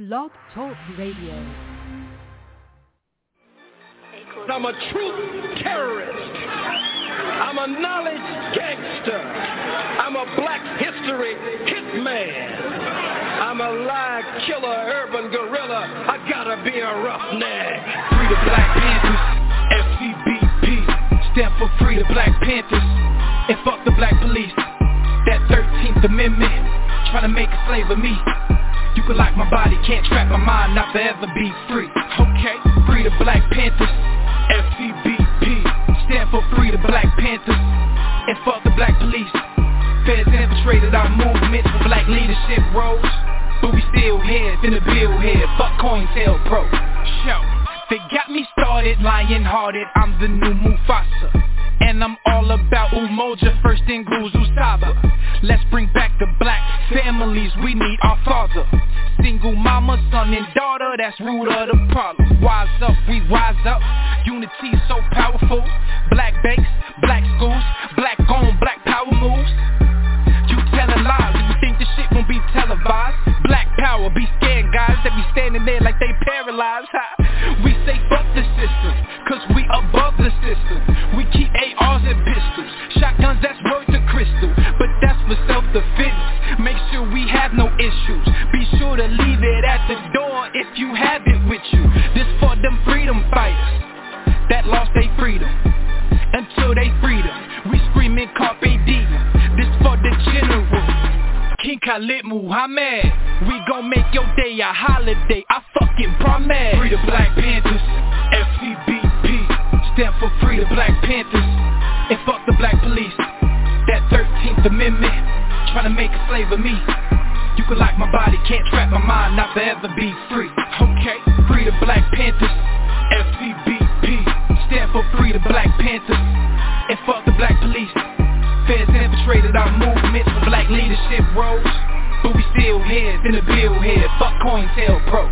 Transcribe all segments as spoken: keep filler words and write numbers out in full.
Blog Talk Radio. I'm a truth terrorist. I'm a knowledge gangster. I'm a black history hitman. I'm a lie killer, urban gorilla. I gotta be a roughneck. Free the Black Panthers, F C B P. Stand for Free the Black Panthers, and fuck the black police. That thirteenth Amendment, trying to make a slave of me. You can lock my body, can't trap my mind, not forever be free. Okay, free the Black Panthers, F C B P. Stand for Free the Black Panthers, and fuck the black police. Feds infiltrated our movement for black leadership roles, but we still here, finna build here. Fuck COINTELPRO. Show, they got me started, lion-hearted. I'm the new Mufasa, and I'm all about Umoja, first in Guzu Saba. Let's bring back the black families, we need our father. Single mama, son and daughter, that's root of the problem. Wise up, we wise up, unity is so powerful. Black banks, black schools, black on, black power moves. You telling lies, you think this shit won't be televised. Black power, be scared guys that be standing there like they paralyzed. Ha. We say fuck the system, cause we above the system. We keep A Rs and pistols, shotguns that's worth a crystal, but that's for self-defense. Make sure we have no issues, be sure to leave it at the door if you have it with you. This for them freedom fighters that lost their freedom, until they freedom, we screaming Carpe Diem. This for the general, King Khalid Muhammad. We gon' make your day a holiday, I fucking promise. Free the Black Panthers, F C B P. Stand for Free the Black Panthers, and fuck the black police. That thirteenth Amendment, trying to make a slave of me. You can lock my body, can't trap my mind, not forever be free. Okay, Free the Black Panthers, F C B P. Stand for Free the Black Panthers, and fuck the black police. Feds infiltrated our movement for black leadership roles, but we still here, finna build here. Fuck COINTELPRO.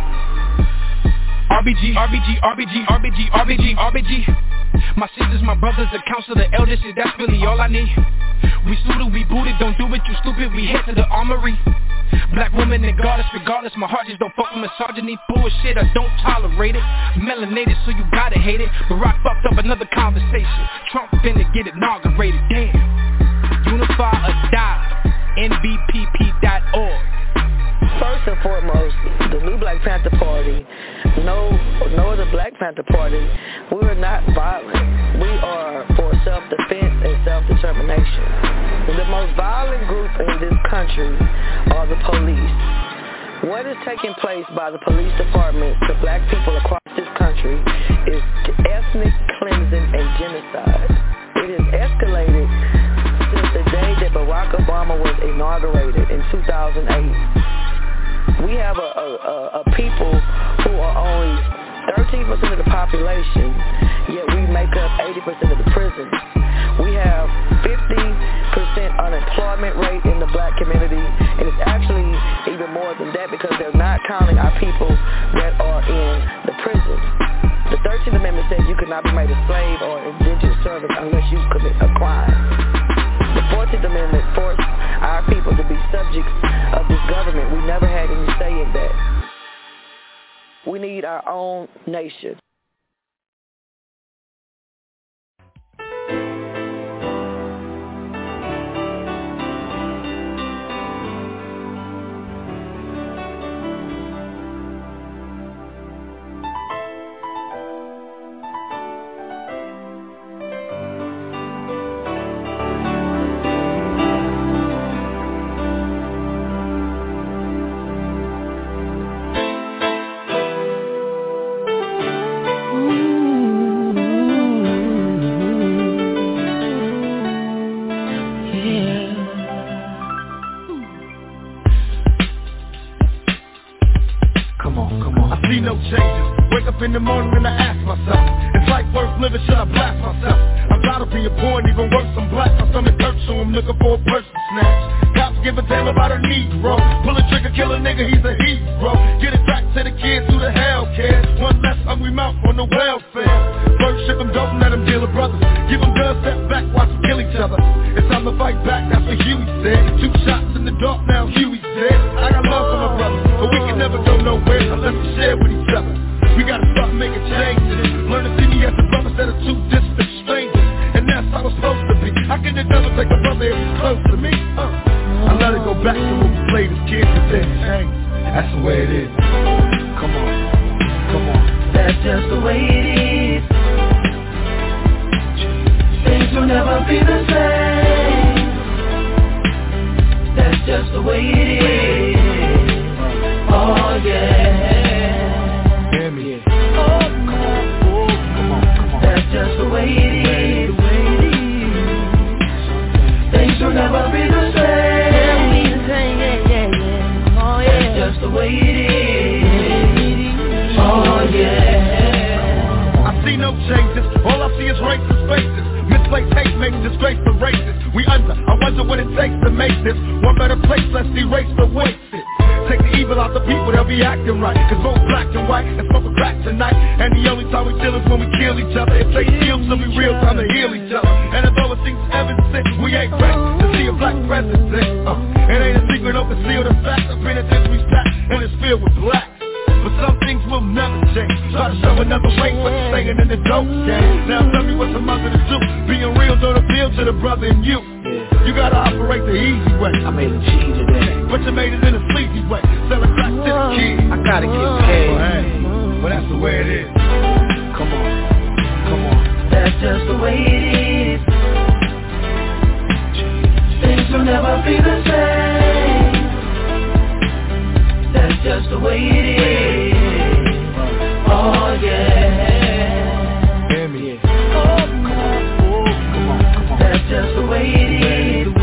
R B G, R B G, R B G, R B G, R B G, R B G. My sisters, my brothers, the council, the elders, shit, that's really all I need. We suited, we booted, don't do it, you stupid, we head to the armory. Black woman and goddess, regardless, my heart just don't fuck with misogyny. Bullshit, I don't tolerate it. Melanated, so you gotta hate it. Barack fucked up another conversation. Trump finna get inaugurated, damn. Unify or die, N B P P dot org. First and foremost, the new Black Panther Party, no, no other Black Panther Party, we are not violent. We are for self-defense and self-determination. The most violent group in this country are the police. What is taking place by the police department to black people across this country is ethnic cleansing and genocide. It has escalated since the day that Barack Obama was inaugurated in two thousand eight. We have a, a, a people who are only thirteen percent of the population, yet we make up eighty percent of the prisons. We have fifty percent unemployment rate in the black community, and it's actually even more than that because they're not counting our people that are in the prisons. The thirteenth Amendment says you cannot be made a slave or indentured servant unless you commit a crime. The fourteenth Amendment forced our people to be subjects of this government. We never had any say in that. We need our own nation. In the morning and I ask myself, is life worth living, should I blast myself? I'm tired of being poor and even worse, I'm black. My stomach hurts, so I'm looking for a person to snatch. Cops give a damn about a Negro. Pull a trigger, kill a nigga, he's a hero. Get it back to the kids who the hell cares. One less hungry mouth on the welfare. First ship them, don't let them deal with brothers. Give them guns, step back, watch them kill each other. It's time to fight back, that's what Huey said. Two shots in the dark, now Huey's dead. I got love for my brothers, but we can never go nowhere unless we share with each other. We gotta start making changes. Learn to see me as a brother instead of two distant strangers. And that's how it's supposed to be. How can the devil take a brother if he's close to me? Uh, I let it go back to when we played as kids and things change. That's the way it is. Come on, come on. That's just the way it is. Things will never be the same. That's just the way it is. Oh yeah. Hear me. Oh come on, oh, come on, come on. That's just the way it is. Things will never be the same. Never be the same, yeah, yeah, yeah. Oh yeah. That's just the way it is. Oh yeah. I see no changes. All I see is racist faces. Misplaced hate makes disgrace to races. We under, I wonder what it takes to make this one better place, let's erase the wasted. Take the evil out the people, they'll be acting right. Cause both black and white and smoking crack tonight. And the only time we chill is when we kill each other. If they steal, so we real time to heal each other. And although it seems evident, we ain't ready to see a black president. uh, It ain't a secret, don't conceal the fact. The penitentiary's packed and it's filled with black. But some things will never change. Try to show another way, but you're staying in the dope game. Now tell me what's a mother to do. Being real don't appeal to the brother in you. You gotta operate the easy way. I made a G today, but you made it in a sleazy way. Selling crack to the kids. I gotta get paid. Oh, hey. But that's the way it is. Come on, come on. That's just the way it is. Things will never be the same. That's just the way it is. Oh yeah. Hear me. Oh come on, oh come on, come on. That's just the way it is.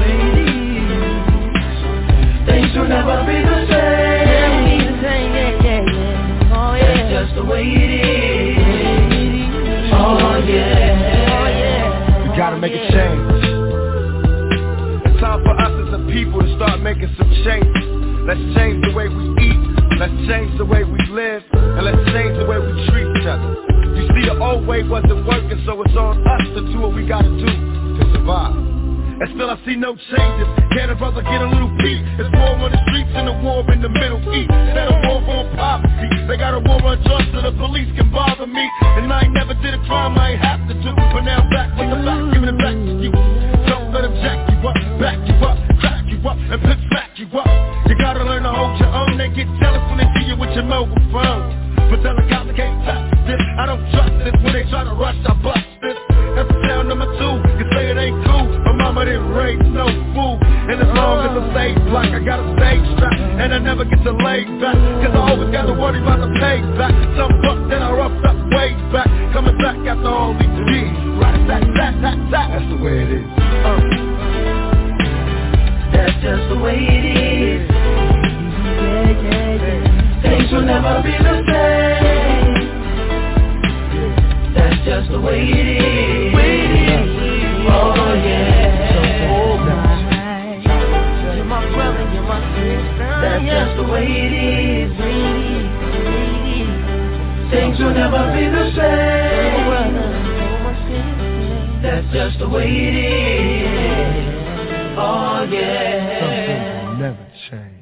Things will never be the same. Never be the same, yeah, yeah, yeah. Oh yeah. That's just the way it is. Oh yeah. Oh yeah. We gotta make a change. It's time for us as a people to start making some changes. Let's change the way we eat, let's change the way we live, and let's change the way we treat each other. You see, the old way wasn't working, so it's on us to do what we gotta do to survive. And still I see no changes. Can a brother get a little peace? It's war on the streets and a war in the Middle East. Instead of war on poverty, they got a war on drugs so the police can bother me. And I ain't never did a crime I ain't have to do, but now I'm back with the back, giving it back to you. Don't let them jack you up, back you up, back you up, and pick back you up. You gotta learn to hold your own. They get jealous when they see you with your mobile phone. But tell the cops can't touch this. I don't trust this. When they try to rush, I bust this. That's sound number two. You say it ain't cool. My mama didn't raise no fool. And as long as I stay black, I got a stage strap. And I never get to lay back. Cause I always got to worry about the payback. Some buck that I roughed up way back. Coming back after all these years. Right, that, that, that, that. That's the way it is. Uh. That's just the way it is. Yeah, yeah, yeah. Things will never be the same. That's just the way it is. Oh yeah. You're my brother, you're my sister. That's just the way it is. Things will never be the same. That's just the way it is. Oh yeah. Something will never change.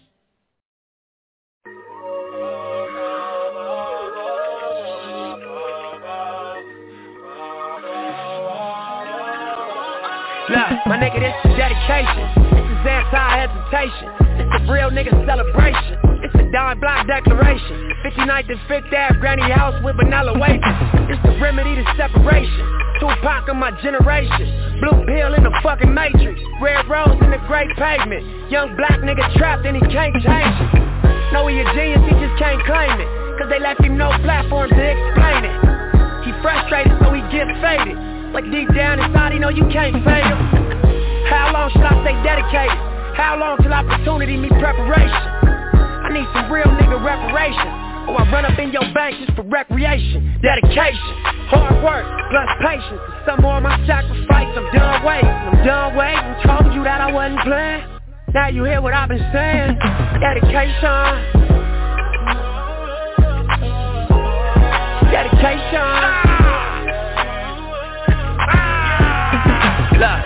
Look, my nigga, this is dedication. This is anti-hesitation. It's a real nigga celebration. It's a dime block declaration. fifty-ninth and fifth Ave granny house with vanilla wafers. It's the remedy to separation. Tupac of my generation. Blue pill in the fucking matrix. Red rose in the great pavement. Young black nigga trapped and he can't change it. Know he a genius, he just can't claim it. Cause they left him no platform to explain it. He frustrated so he gets faded. Like deep down inside he know you can't fade him. How long should I stay dedicated? How long till opportunity meet preparation? I need some real nigga reparation. Or I run up in your bank just for recreation. Dedication, hard work, plus patience. Cause some more of my sacrifice, I'm done waiting. I'm done waiting, told you that I wasn't playing. Now you hear what I've been saying. Dedication. Dedication. Look.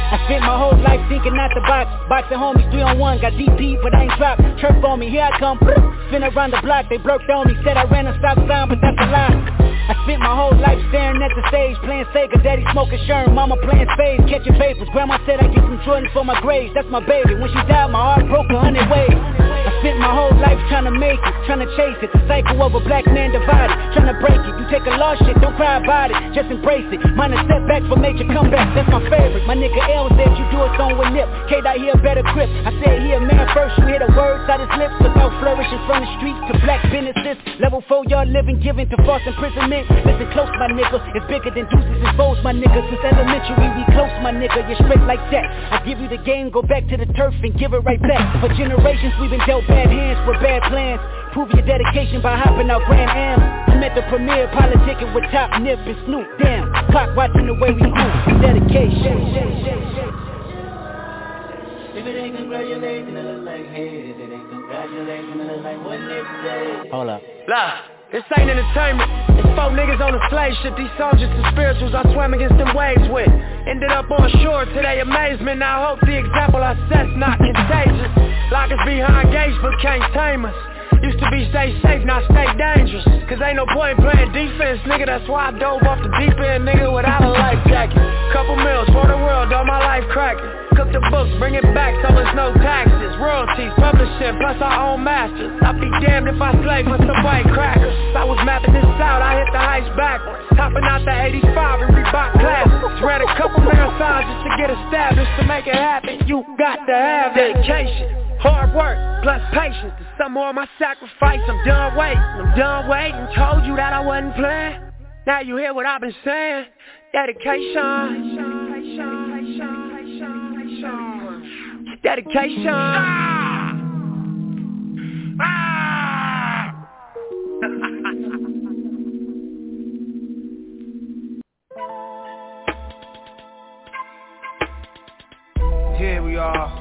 I spent my whole life thinking out the box. Boxing homies, three on one, got D P, but I ain't dropped. Chirp on me, here I come. Spin around the block, they blurked on me. Said I ran a stop sign, but that's a lie. I spent my whole life staring at the stage, playing Sega, daddy smoking Sherm, mama playing spades, catching papers. Grandma said I get some Jordans for my grades, that's my baby. When she died, my heart broke a hundred ways. I spent my whole life trying to make it, trying to chase it. The cycle of a black man divided, trying to break it. You take a lost shit, don't cry about it, just embrace it. Mine a setback for major comeback, that's my favorite. My nigga L said you do it on with nip. K-Dot here better grip. I said he a man first, you hear the words out his lips. About flourishing from the streets to black businesses. Level four y'all living, giving to false imprisonment. Listen close my nigga, it's bigger than deuces and foes my nigga. Since elementary we close my nigga, you're straight like that. I give you the game, go back to the turf and give it right back. For generations we've been dealt bad hands with bad plans. Prove your dedication by hopping out Grand Am. I'm at the premiere, politicking with Top Nip and Snoop. Damn, clock watching the way we move. Dedication. If it ain't congratulating, it look like hate. If it ain't congratulating, it look like what they say. Hold up. Look, this ain't entertainment. It's four niggas on a slave ship. These soldiers and spirituals I swam against them waves with. Ended up on shore to their amazement. Now I hope the example I set's not contagious. Lock us behind gates but can't tame us. Used to be stay safe, now stay dangerous. Cause ain't no point playing defense, nigga. That's why I dove off the deep end, nigga, without a life jacket. Couple meals for the world, all my life cracking. Cook the books, bring it back, so there's no taxes. Royalties, publishing, plus our own masters. I'd be damned if I slave for some white crackers. I was mapping this out, I hit the heights backwards. Topping out the eighty-five and Reebok classics. Ran a couple marathons just to get established. To make it happen, you got to have dedication. Hard work, plus patience. There's some more of my sacrifice. I'm done waiting, I'm done waiting. Told you that I wasn't playing. Now you hear what I've been saying. Dedication. Dedication. Ah! Ah! Here we are.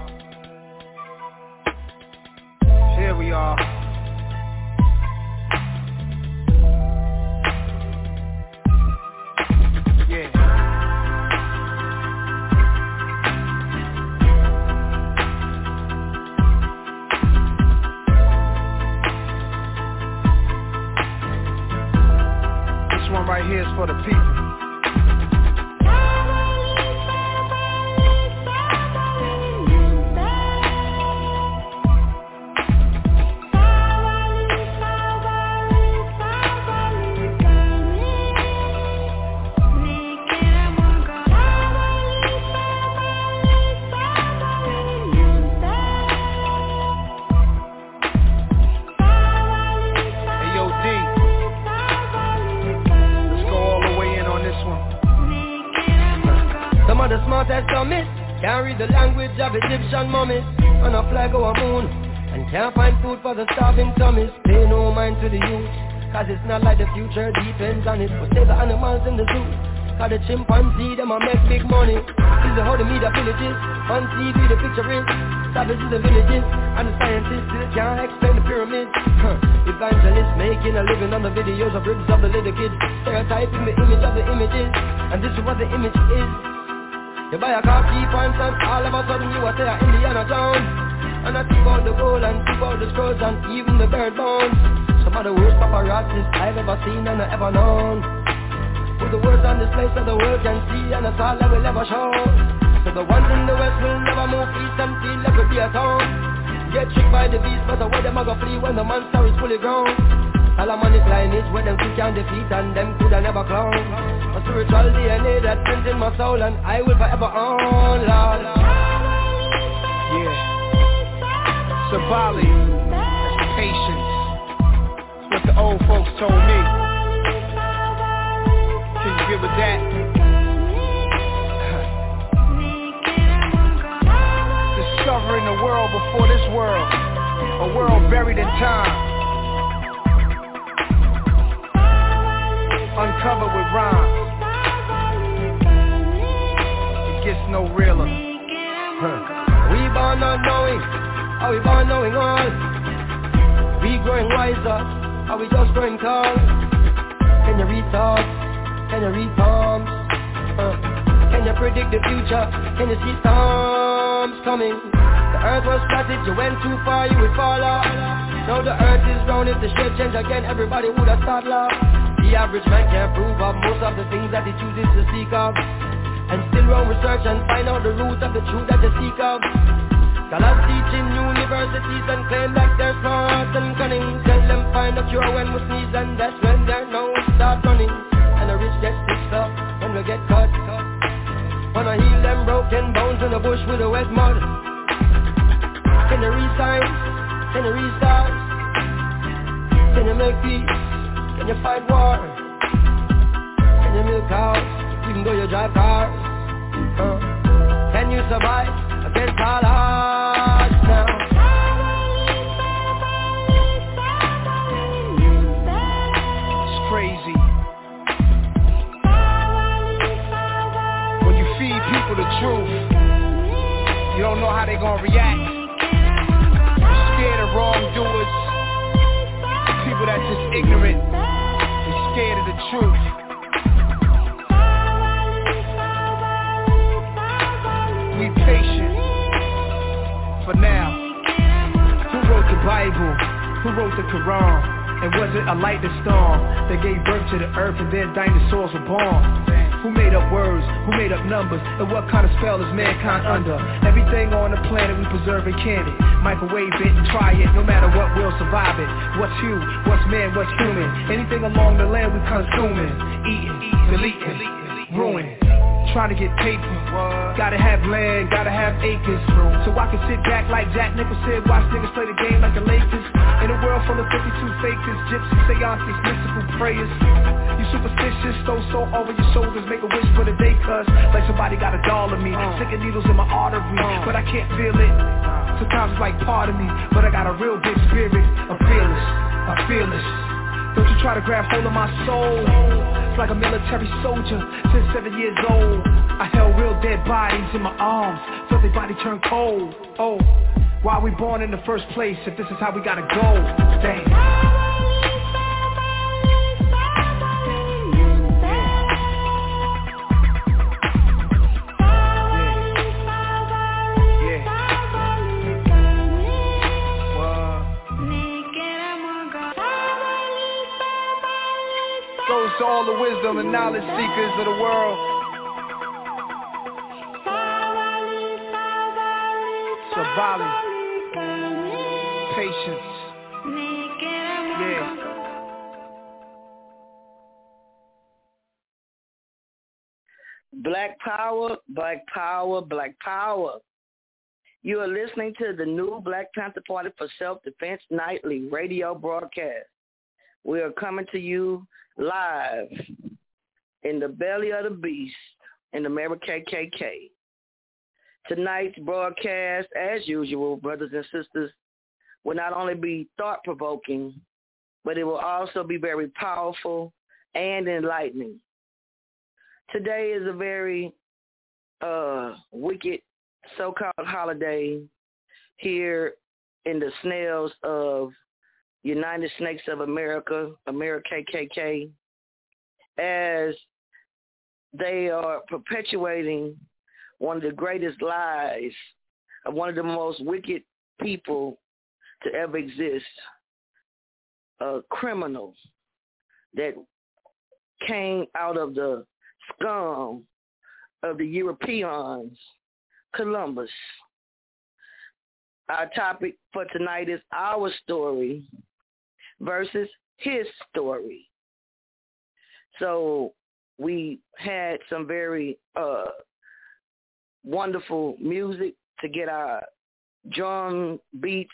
Here we are. Yeah. This one right here is for the people. Smartest dummies can't read the language of Egyptian mummies. On a flag or a moon and can't find food for the starving tummies. Pay no mind to the youth, cause it's not like the future depends on it. But save the animals in the zoo, cause the chimpanzee them a make big money. This is how the media villages, on T V the picture is savages and villages, and the scientists still can't explain the pyramids. Huh. Evangelists making a living on the videos of ribs of the little kids, stereotyping the image of the images, and this is what the image is. You buy a car, cheap pants, and all of a sudden you are there Indiana Jones. And I took out the gold and took out the scrolls and even the bird bones. Some of the worst paparazzis I've ever seen and I ever known. Put the words on display so the world can see, and that's all I will ever show. So the ones in the west will never move east and feel like we'll be a town. Get tricked by the beast, but the way them a go flee when the monster is fully grown. All I'm on the line is where them two can defeat and them coulda never clown. A spiritual D N A that's sent in my soul and I will forever own, Lord. Yeah. Sabali, that's patience. That's what the old folks told me. Can you give it that? Discovering the world before this world, a world buried in time. Uncovered with rhymes. It gets no realer. Huh. We born not knowing, are we born knowing all? We growing wiser, are we just growing tall? Can you read thoughts? Can you read palms? Uh. Can you can predict the future. Can you see storms coming? The earth was flat, if you went too far, you would fall off. Now the earth is round, if the shape change again, everybody would have started laugh. The average man can't prove of most of the things that he chooses to speak of, and still run research and find out the root of the truth that they seek of. Scholars teach in universities and claim like they're smart and cunning. Tell them find a cure when we sneeze, and that's when their nose start running. And the rich get stitched up when we get cut. Wanna heal them broken bones in the bush with the wet mud. Can you resign? Can you restart? Can you make peace? Can you fight war? Can you milk cows even though you drive cars? Uh, can you survive against all odds now? It's crazy. When you feed people the truth, you don't know how they gonna react. You're scared of wrongdoers, people that's just ignorant and scared of the truth. Be patient for now. Who wrote the Bible? Who wrote the Quran? And was it a lightning storm that gave birth to the earth and then dinosaurs were born? Who made up words? Who made up numbers? And what kind of spell is mankind under? Everything on the planet we preserve and can it. Microwave it and try it, no matter what, we'll survive it. What's you? What's man? What's human? Anything along the land we consuming, eating, deleting, ruin. Trying to get paper, gotta have land, gotta have acres, so I can sit back like Jack Nicholson, watch niggas play the game like the Lakers. In a world full of fifty-two fakers, gypsy seances, mystical prayers. You superstitious, throw salt over your shoulders, make a wish for the day, cuz like somebody got a doll of me, sticking needles in my artery, but I can't feel it. Sometimes it's like part of me, but I got a real big spirit. I'm fearless, I'm fearless. Don't you try to grab hold of my soul. It's like a military soldier since seven years old. I held real dead bodies in my arms, felt their body turn cold. Oh, why we born in the first place if this is how we gotta go? Damn. To all the wisdom and knowledge seekers of the world, Savali, patience, yeah. Black power, black power, black power. You are listening to the new Black Panther Party for Self-Defense Nightly radio broadcast. We are coming to you live in the belly of the beast in the member K K K. Tonight's broadcast, as usual, brothers and sisters, will not only be thought-provoking, but it will also be very powerful and enlightening. Today is a very uh, wicked so-called holiday here in the snails of United Snakes of America, America K K K, as they are perpetuating one of the greatest lies of one of the most wicked people to ever exist, a criminal that came out of the scum of the Europeans, Columbus. Our topic for tonight is our story versus his story. So we had some very uh, wonderful music to get our drum beats,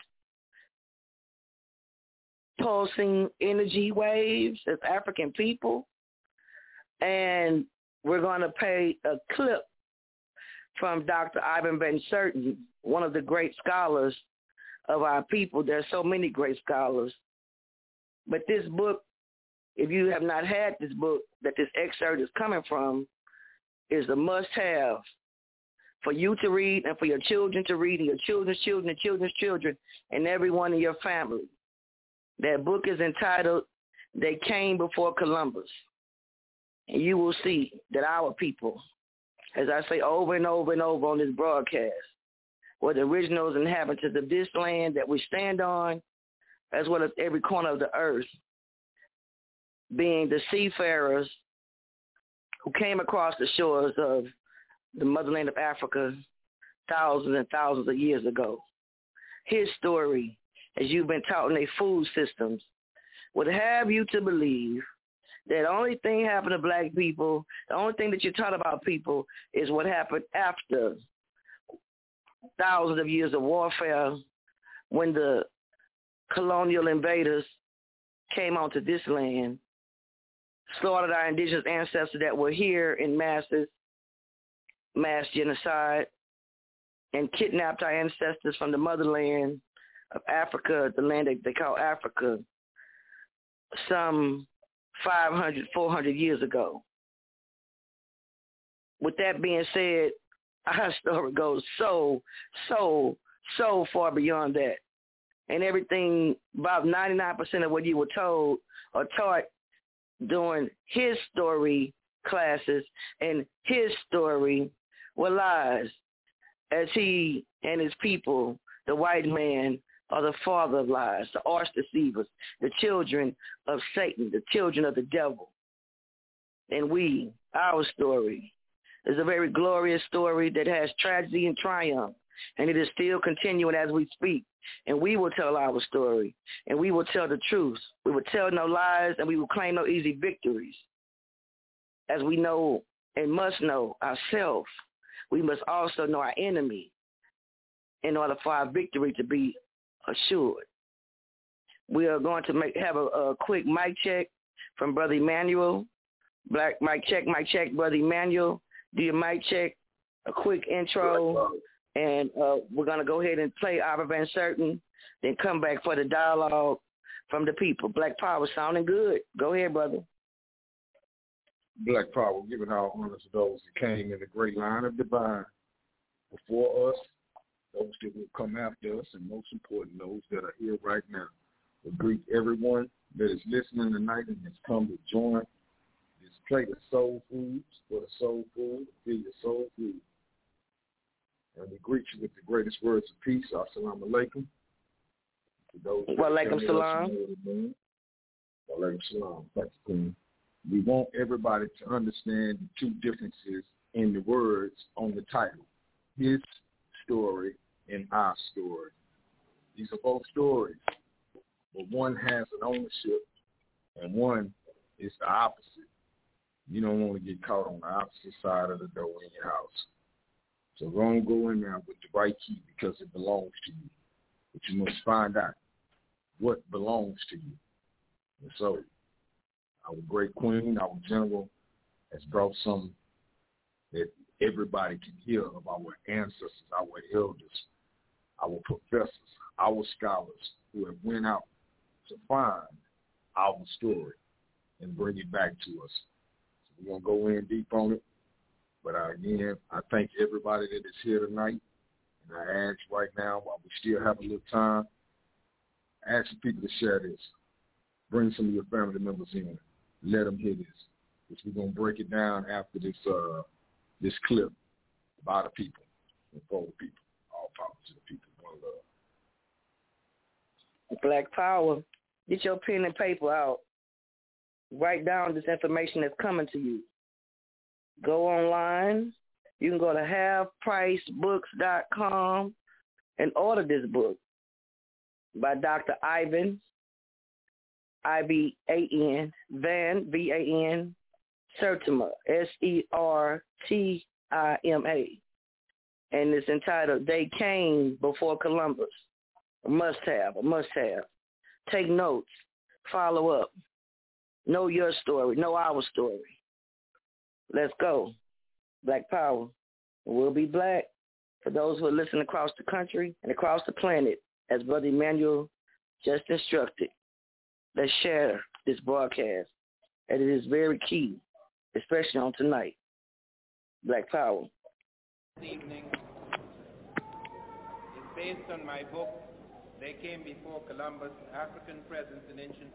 pulsing energy waves as African people. And we're going to play a clip from Doctor Ivan Van Sertin, one of the great scholars of our people. There's so many great scholars. But this book, if you have not had this book that this excerpt is coming from, is a must-have for you to read and for your children to read and your children's children and children's children and everyone in your family. That book is entitled, They Came Before Columbus. And you will see that our people as I say over and over and over on this broadcast, were the originals inhabitants of this land that we stand on, as well as every corner of the earth, being the seafarers who came across the shores of the motherland of Africa thousands and thousands of years ago. His story, as you've been taught in their food systems, would have you to believe that the only thing happened to black people, the only thing that you're taught about people is what happened after thousands of years of warfare when the colonial invaders came onto this land, slaughtered our indigenous ancestors that were here in masses, mass genocide, and kidnapped our ancestors from the motherland of Africa, the land that they call Africa, some five hundred, four hundred years ago. With that being said, our story goes so, so, so far beyond that. And everything, about ninety-nine percent of what you were told or taught during his story classes and his story were lies, as he and his people, the white man, are the father of lies, the arch deceivers, the children of Satan, the children of the devil. And we, our story, is a very glorious story that has tragedy and triumph, and it is still continuing as we speak. And we will tell our story, and we will tell the truth. We will tell no lies, and we will claim no easy victories. As we know and must know ourselves, we must also know our enemy in order for our victory to be assured. We are going to make have a, a quick mic check from Brother Emmanuel. Black mic check, mic check, Brother Emmanuel. Do your mic check, a quick intro, and uh, we're going to go ahead and play Ivor Van Sertin, then come back for the dialogue from the people. Black Power sounding good. Go ahead, brother. Black Power, giving our honor to those who came in the great line of divine before us, those that will come after us, and most important, those that are here right now. We greet everyone that is listening tonight and has come to join this plate of soul foods for the soul food, to feed your soul food. And we greet you with the greatest words of peace. Assalamu alaikum. Wa alaikum salam. Wa alaikum salam. Thank you, Queen. We want everybody to understand the two differences in the words on the title, his story and our story. These are both stories, but one has an ownership and one is the opposite. You don't want to get caught on the opposite side of the door in your house. So don't go in there with the right key because it belongs to you. But you must find out what belongs to you. And so our great queen, our general, has brought some that everybody can hear of our ancestors, our elders, our professors, our scholars who have went out to find our story and bring it back to us. So we're going to go in deep on it. But uh, again, I thank everybody that is here tonight. And I ask right now, while we still have a little time, I ask the people to share this. Bring some of your family members in. Let them hear this. Because we're going to break it down after this uh, this clip by the people and for the people. All power to the people. One love. Black Power. Get your pen and paper out. Write down this information that's coming to you. Go online. You can go to half price books dot com and order this book by Doctor Ivan, I B A N, Van, V A N, Sertima, S E R T I M A. And it's entitled, They Came Before Columbus. A must-have, a must-have. Take notes. Follow up. Know your story. Know our story. Let's go. Black Power. We'll be black. For those who are listening across the country and across the planet, as Brother Emmanuel just instructed, let's share this broadcast. And it is very key, especially on tonight. Black Power. This evening is based on my book, They Came Before Columbus, African Presence in Ancient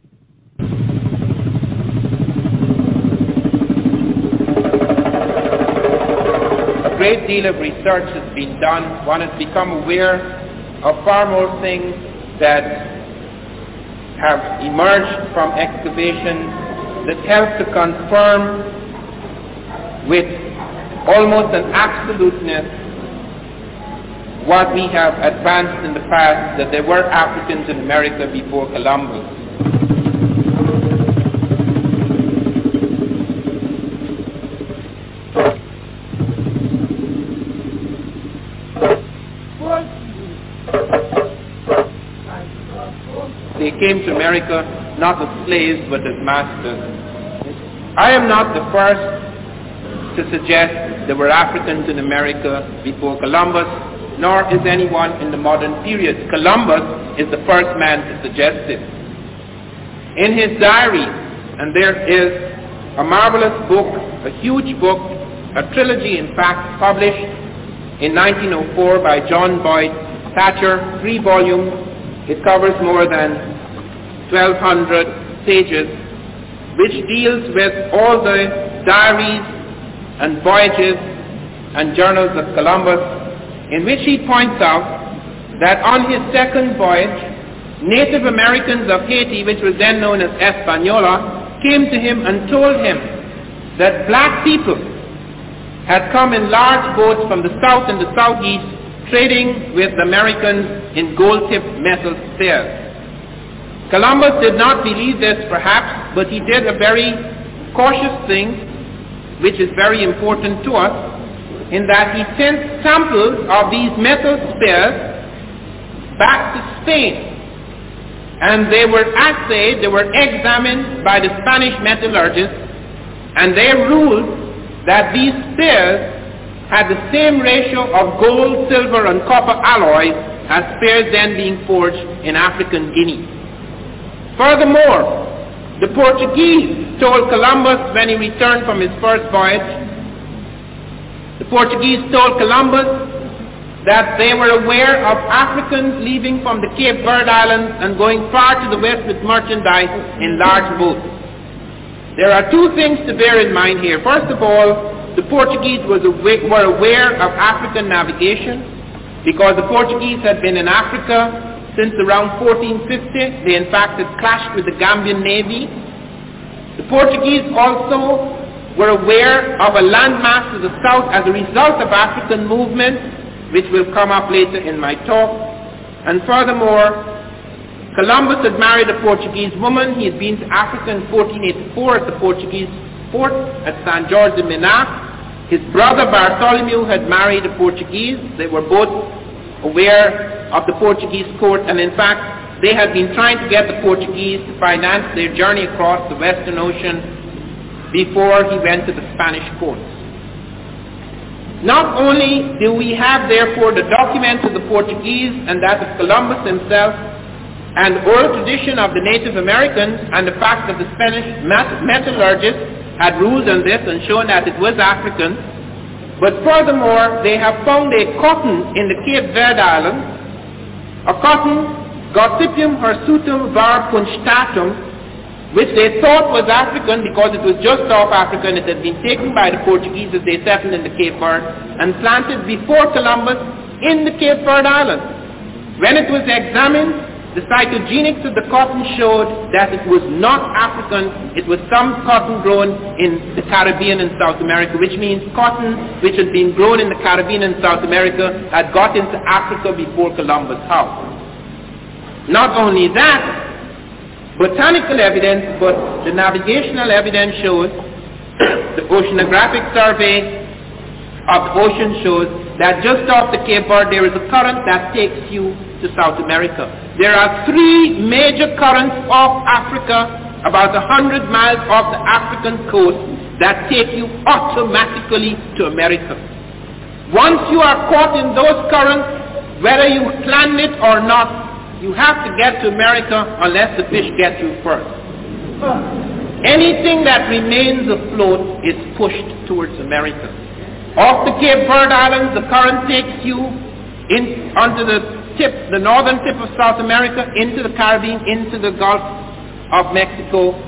America. great deal of research has been done. One has become aware of far more things that have emerged from excavation that help to confirm with almost an absoluteness what we have advanced in the past, that there were Africans in America before Columbus. They came to America not as slaves but as masters. I am not the first to suggest there were Africans in America before Columbus, nor is anyone in the modern period. Columbus is the first man to suggest it. In his diary, and there is a marvelous book, a huge book, a trilogy in fact, published in nineteen oh four by John Boyd Thatcher, three volumes. It covers more than twelve hundred pages, which deals with all the diaries and voyages and journals of Columbus, in which he points out that on his second voyage, Native Americans of Haiti, which was then known as Española, came to him and told him that black people had come in large boats from the south and the southeast, trading with Americans in gold-tipped metal spears. Columbus did not believe this perhaps, but he did a very cautious thing, which is very important to us, in that he sent samples of these metal spears back to Spain. And they were assayed, they were examined by the Spanish metallurgists, and they ruled that these spears had the same ratio of gold, silver, and copper alloys as spears then being forged in African Guinea. Furthermore, the Portuguese told Columbus when he returned from his first voyage, the Portuguese told Columbus that they were aware of Africans leaving from the Cape Verde Islands and going far to the west with merchandise in large boats. There are two things to bear in mind here. First of all, the Portuguese was aware, were aware of African navigation because the Portuguese had been in Africa since around fourteen fifty. They in fact had clashed with the Gambian Navy. The Portuguese also were aware of a landmass to the south as a result of African movement, which will come up later in my talk. And furthermore, Columbus had married a Portuguese woman. He had been to Africa in fourteen eighty-four at the Portuguese port at San Jorge de Minas. His brother Bartholomew had married a Portuguese. They were both aware of the Portuguese court, and in fact they had been trying to get the Portuguese to finance their journey across the Western Ocean before he went to the Spanish courts. Not only do we have therefore the documents of the Portuguese and that of Columbus himself, and oral tradition of the Native Americans, and the fact that the Spanish metallurgists had ruled on this and shown that it was African, but furthermore, they have found a cotton in the Cape Verde Islands, a cotton, Gossypium hirsutum var punctatum, which they thought was African because it was just off Africa and it had been taken by the Portuguese as they settled in the Cape Verde and planted before Columbus in the Cape Verde Islands. When it was examined, the cytogenics of the cotton showed that it was not African, it was some cotton grown in the Caribbean and South America, which means cotton which had been grown in the Caribbean and South America had got into Africa before Columbus' house. Not only that, botanical evidence, but the navigational evidence shows, the oceanographic survey of the ocean shows that just off the Cape Verde there is a current that takes you to South America. There are three major currents off Africa, about a hundred miles off the African coast, that take you automatically to America. Once you are caught in those currents, whether you planned it or not, you have to get to America unless the fish get you first. Anything that remains afloat is pushed towards America. Off the Cape Verde Islands, the current takes you in onto the tip, the northern tip of South America, into the Caribbean, into the Gulf of Mexico,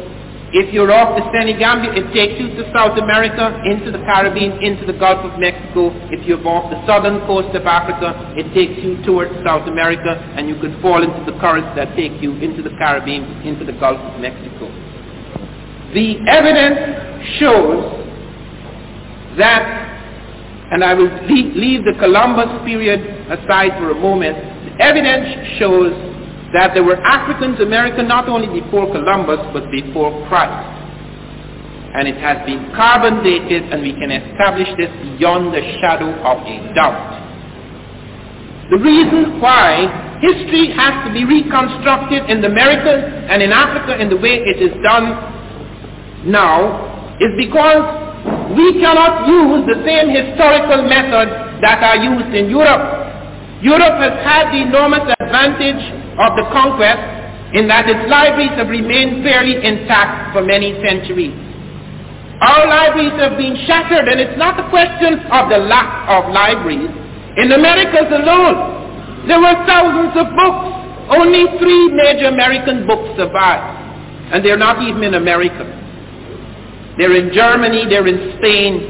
If you're off the Senegambia, it takes you to South America, into the Caribbean, into the Gulf of Mexico. If you're off the southern coast of Africa, it takes you towards South America, and you could fall into the currents that take you into the Caribbean, into the Gulf of Mexico. The evidence shows that, and I will leave, leave the Columbus period aside for a moment, the evidence shows that there were Africans American not only before Columbus, but before Christ. And it has been carbon dated, and we can establish this beyond the shadow of a doubt. The reason why history has to be reconstructed in the Americas and in Africa in the way it is done now is because we cannot use the same historical methods that are used in Europe. Europe has had the enormous advantage of the conquest in that its libraries have remained fairly intact for many centuries. Our libraries have been shattered, and it's not a question of the lack of libraries. In the Americas alone, there were thousands of books. Only three major American books survived, and they're not even in America. They're in Germany, they're in Spain.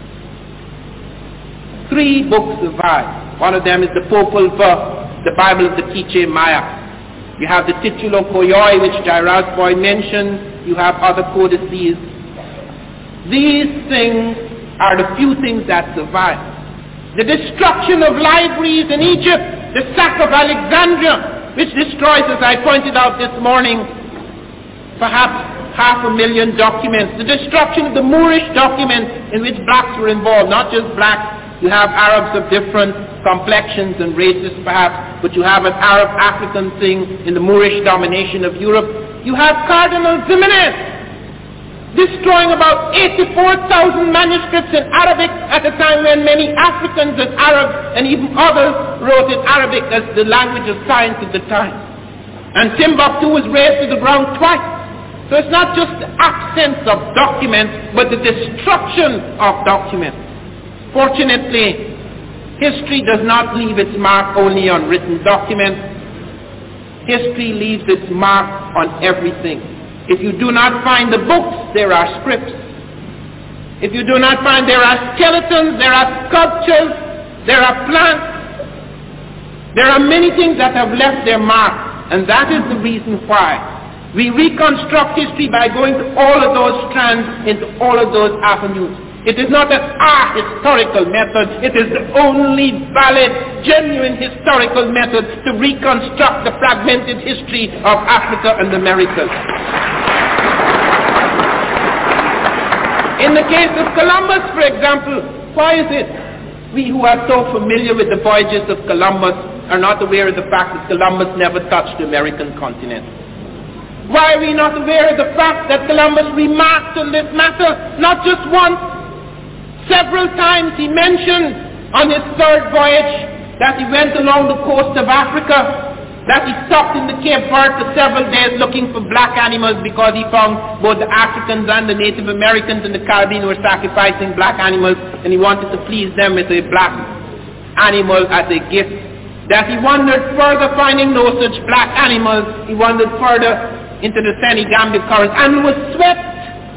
Three books survived. One of them is the Popol Vuh, the Bible of the Quiché Maya. You have the Titulo Koyoi, which Jairus Boy mentioned. You have other codices. These things are the few things that survive. The destruction of libraries in Egypt, the sack of Alexandria, which destroys, as I pointed out this morning, perhaps half a million documents. The destruction of the Moorish documents in which blacks were involved, not just blacks. You have Arabs of different complexions and races perhaps, but you have an Arab-African thing in the Moorish domination of Europe. You have Cardinal Ximenes destroying about eighty-four thousand manuscripts in Arabic at a time when many Africans and Arabs and even others wrote in Arabic as the language of science at the time. And Timbuktu was razed to the ground twice. So it's not just the absence of documents, but the destruction of documents. Fortunately, history does not leave its mark only on written documents. History leaves its mark on everything. If you do not find the books, there are scripts. If you do not find, there are skeletons, there are sculptures, there are plants. There are many things that have left their mark, and that is the reason why we reconstruct history by going to all of those strands, into all of those avenues. It is not an art historical method. It is the only valid, genuine historical method to reconstruct the fragmented history of Africa and the Americas. In the case of Columbus, for example, why is it we who are so familiar with the voyages of Columbus are not aware of the fact that Columbus never touched the American continent? Why are we not aware of the fact that Columbus remarked on this matter not just once, several times? He mentioned on his third voyage that he went along the coast of Africa, that he stopped in the Cape Verde for several days looking for black animals because he found both the Africans and the Native Americans in the Caribbean were sacrificing black animals, and he wanted to please them with a black animal as a gift. That he wandered further, finding no such black animals. He wandered further into the Senegambia current and was swept.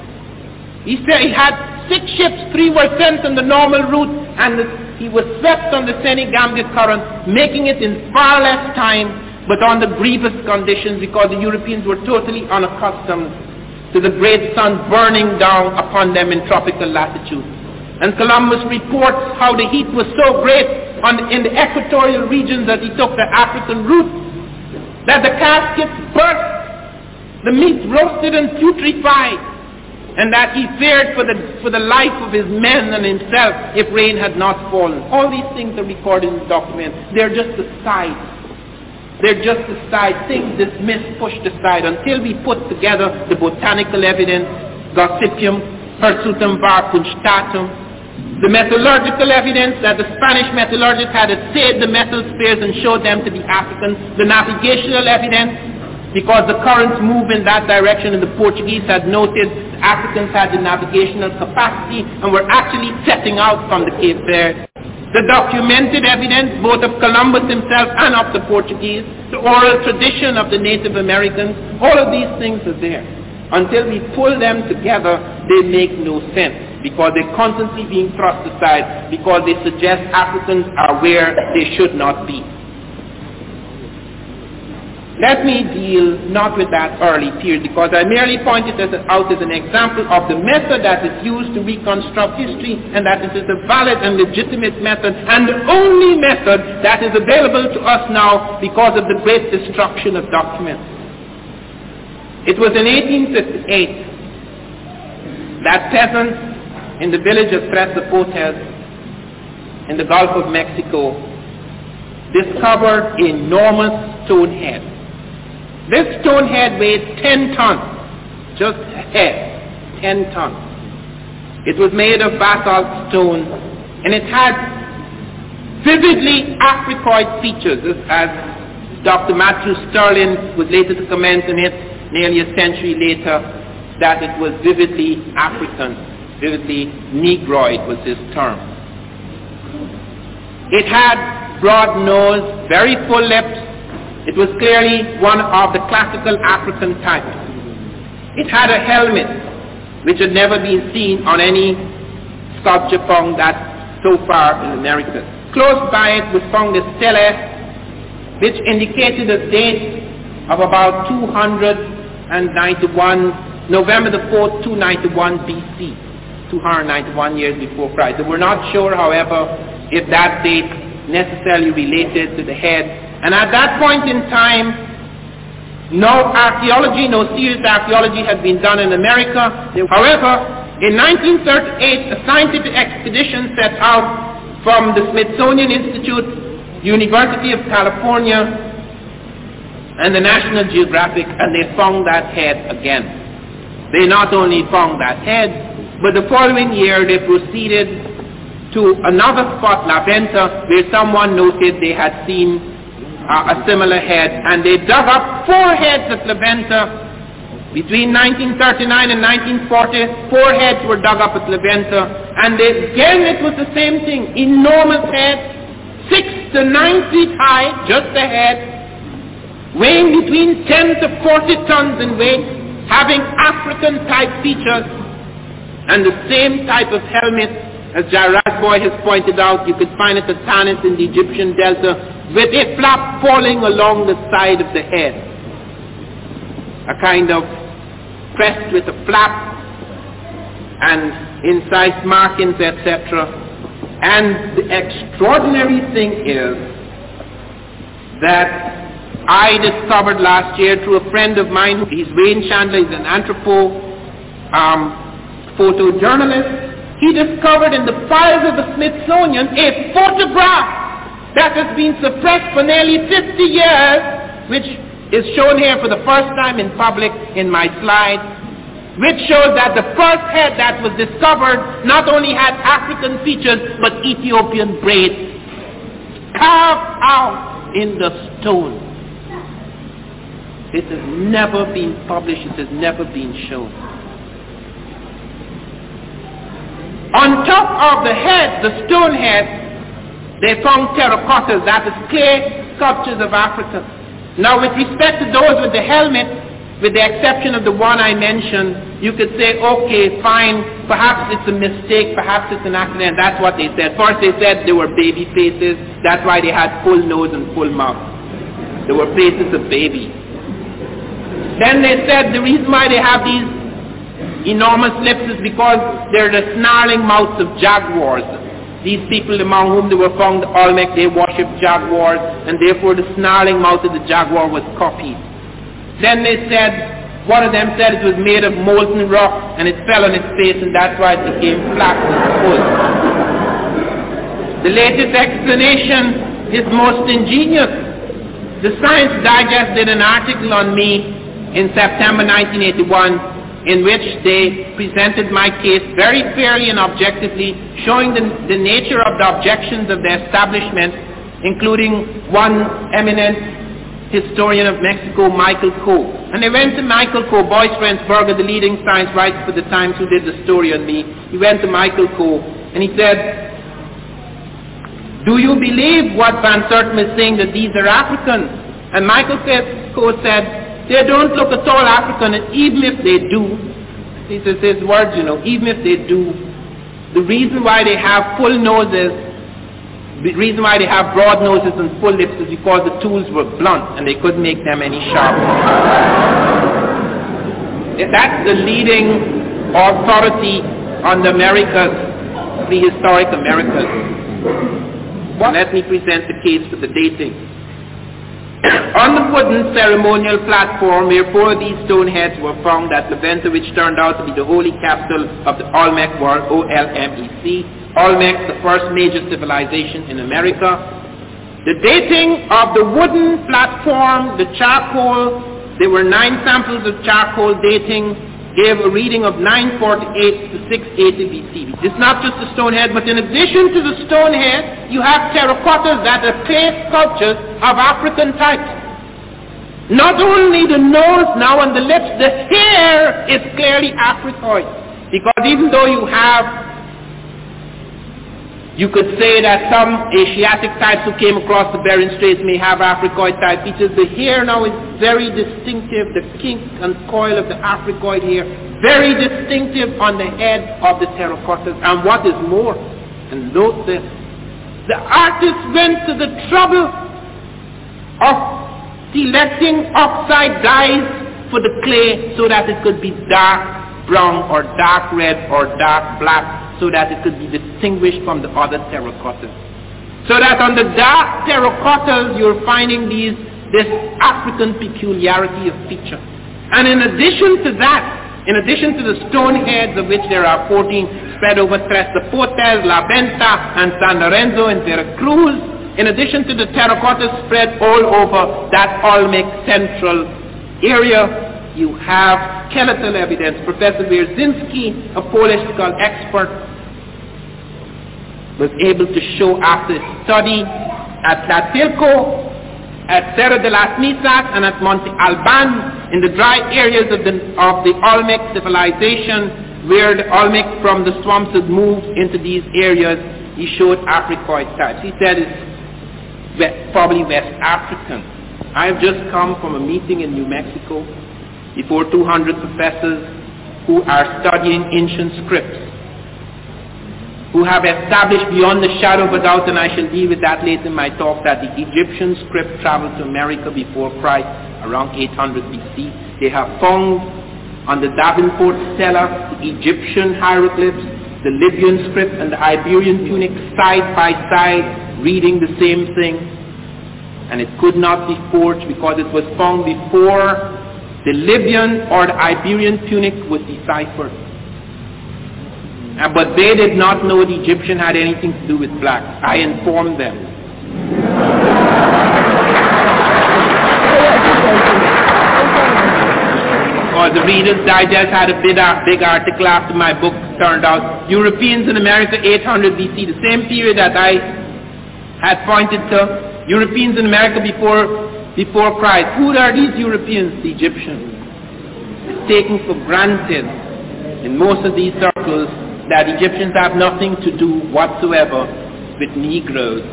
He said he had six ships, three were sent on the normal route, and the, he was swept on the Senegambia current, making it in far less time, but under grievous conditions because the Europeans were totally unaccustomed to the great sun burning down upon them in tropical latitude. And Columbus reports how the heat was so great on, in the equatorial regions that he took the African route, that the caskets burst, the meat roasted and putrefied, and that he feared for the, for the life of his men and himself if rain had not fallen. All these things are recorded in the document. They're just aside. They're just aside, things dismissed, pushed aside, until we put together the botanical evidence, Gossypium, Hirsutum var Kunstatum, the metallurgical evidence that the Spanish metallurgists had assayed the metal spheres and showed them to be African, the navigational evidence, because the currents move in that direction, and the Portuguese had noted the Africans had the navigational capacity and were actually setting out from the Cape Verde. The documented evidence, both of Columbus himself and of the Portuguese, the oral tradition of the Native Americans, all of these things are there. until we pull them together, they make no sense, because they're constantly being thrust aside, because they suggest Africans are where they should not be. Let me deal not with that early period, because I merely pointed this out as an example of the method that is used to reconstruct history, and that it is a valid and legitimate method, and the only method that is available to us now because of the great destruction of documents. It was in eighteen fifty-eight that peasants in the village of Tres Zapotes in the Gulf of Mexico discovered an enormous stone head. This stone head weighed ten tons, just a head, ten tons. It was made of basalt stone, and it had vividly Africoid features, as Doctor Matthew Sterling was later to comment on it nearly a century later, that it was vividly African, vividly Negroid was his term. It had broad nose, very full lips. It was clearly one of the classical African type. It had a helmet which had never been seen on any sculpture found that so far in America. Close by it was found a stele which indicated a date of about two hundred ninety-one, November the fourth, two ninety-one B C, two hundred ninety-one years before Christ. So we're not sure, however, if that date necessarily related to the head. And at that point in time, no archaeology, no serious archaeology had been done in America. However, in nineteen thirty-eight, a scientific expedition set out from the Smithsonian Institute, University of California, and the National Geographic, and they found that head again. They not only found that head, but the following year they proceeded to another spot, La Venta, where someone noted they had seen Uh, a similar head, and they dug up four heads at La Venta between nineteen thirty-nine and nineteen forty. Four heads were dug up at La Venta, and they, again it was the same thing, enormous head, six to nine feet high, just a head, weighing between ten to forty tons in weight, having African type features, and the same type of helmet. As Jairaj Boy has pointed out, you could find it at Tanis in the Egyptian Delta, with a flap falling along the side of the head. A kind of crest with a flap and incise markings, et cetera. And the extraordinary thing is that I discovered last year through a friend of mine, he's Wayne Chandler, he's an anthropo um, photojournalist. He discovered in the files of the Smithsonian a photograph that has been suppressed for nearly fifty years, which is shown here for the first time in public in my slide, which shows that the first head that was discovered not only had African features, but Ethiopian braids carved out in the stone. It has never been published, it has never been shown. On top of the head, the stone head, they found terracottas, that is clay sculptures of Africa. Now with respect to those with the helmet, with the exception of the one I mentioned, you could say, okay, fine, perhaps it's a mistake, perhaps it's an accident. That's what they said. First they said they were baby faces, that's why they had full nose and full mouth. They were faces of babies. Then they said the reason why they have these enormous lips is because they're the snarling mouths of jaguars. These people among whom they were found, Olmec, they worshipped jaguars, and therefore the snarling mouth of the jaguar was copied. Then they said, one of them said it was made of molten rock, and it fell on its face, and that's why it became flat and full. The latest explanation is most ingenious. The Science Digest did an article on me in September nineteen eighty-one, in which they presented my case very fairly and objectively, showing the, the nature of the objections of the establishment, including one eminent historian of Mexico, Michael Coe. And they went to Michael Coe, Boyce Rensberger, the leading science writer for the Times, who did the story on me. He went to Michael Coe and he said, do you believe what Van Sertima is saying, that these are African? And Michael Coe said, They don't look at all African, and even if they do, these are his words, you know, even if they do, the reason why they have full noses, the reason why they have broad noses and full lips is because the tools were blunt and they couldn't make them any sharper. That's the leading authority on the Americas, prehistoric Americas. Well, let me present the case for the dating. On the wooden ceremonial platform where four of these stone heads were found at Levanta, which turned out to be the holy capital of the Olmec world, O L M E C, Olmec, the first major civilization in America. The dating of the wooden platform, the charcoal, there were nine samples of charcoal dating, gave a reading of nine forty-eight to six eighty B C. It's not just the stone head, but in addition to the stone head, you have terracottas that are clay sculptures of African types. Not only the nose now and the lips, the hair is clearly Africoid. Because even though you have, you could say that some Asiatic types who came across the Bering Straits may have Africoid type features, the hair now is very distinctive, the kink and coil of the Africoid hair, very distinctive on the head of the terracottas. And what is more, and note this, the artist went to the trouble of selecting oxide dyes for the clay so that it could be dark brown or dark red or dark black, so that it could be distinguished from the other terracottas. So that on the dark terracottas you're finding these, this African peculiarity of feature. And in addition to that, in addition to the stone heads, of which there are fourteen spread over Tres de Portes, La Venta, and San Lorenzo in Veracruz, in addition to the terracottas spread all over that Olmec central area, you have skeletal evidence. Professor Wierzyński, a Polish skull expert, was able to show after study at Tlatilco, at Cerro de las Misas, and at Monte Alban, in the dry areas of the, of the Olmec civilization, where the Olmec from the swamps had moved into these areas. He showed Africoid types. He said it's west, probably West African. I have just come from a meeting in New Mexico before two hundred professors who are studying ancient scripts, who have established beyond the shadow of a doubt, and I shall deal with that later in my talk, that the Egyptian script traveled to America before Christ around eight hundred B C. They have found on the Davenport Stela the Egyptian hieroglyphs, the Libyan script, and the Iberian tunic side by side, reading the same thing. And it could not be forged because it was found before the Libyan or the Iberian tunic was deciphered. Uh, but they did not know the Egyptian had anything to do with blacks. I informed them. Or the Reader's Digest had a big, big article after my book turned out. Europeans in America, eight hundred B C, the same period that I had pointed to. Europeans in America before before Christ. Who are these Europeans? The Egyptians. It's taken for granted in most of these circles that Egyptians have nothing to do whatsoever with Negroes.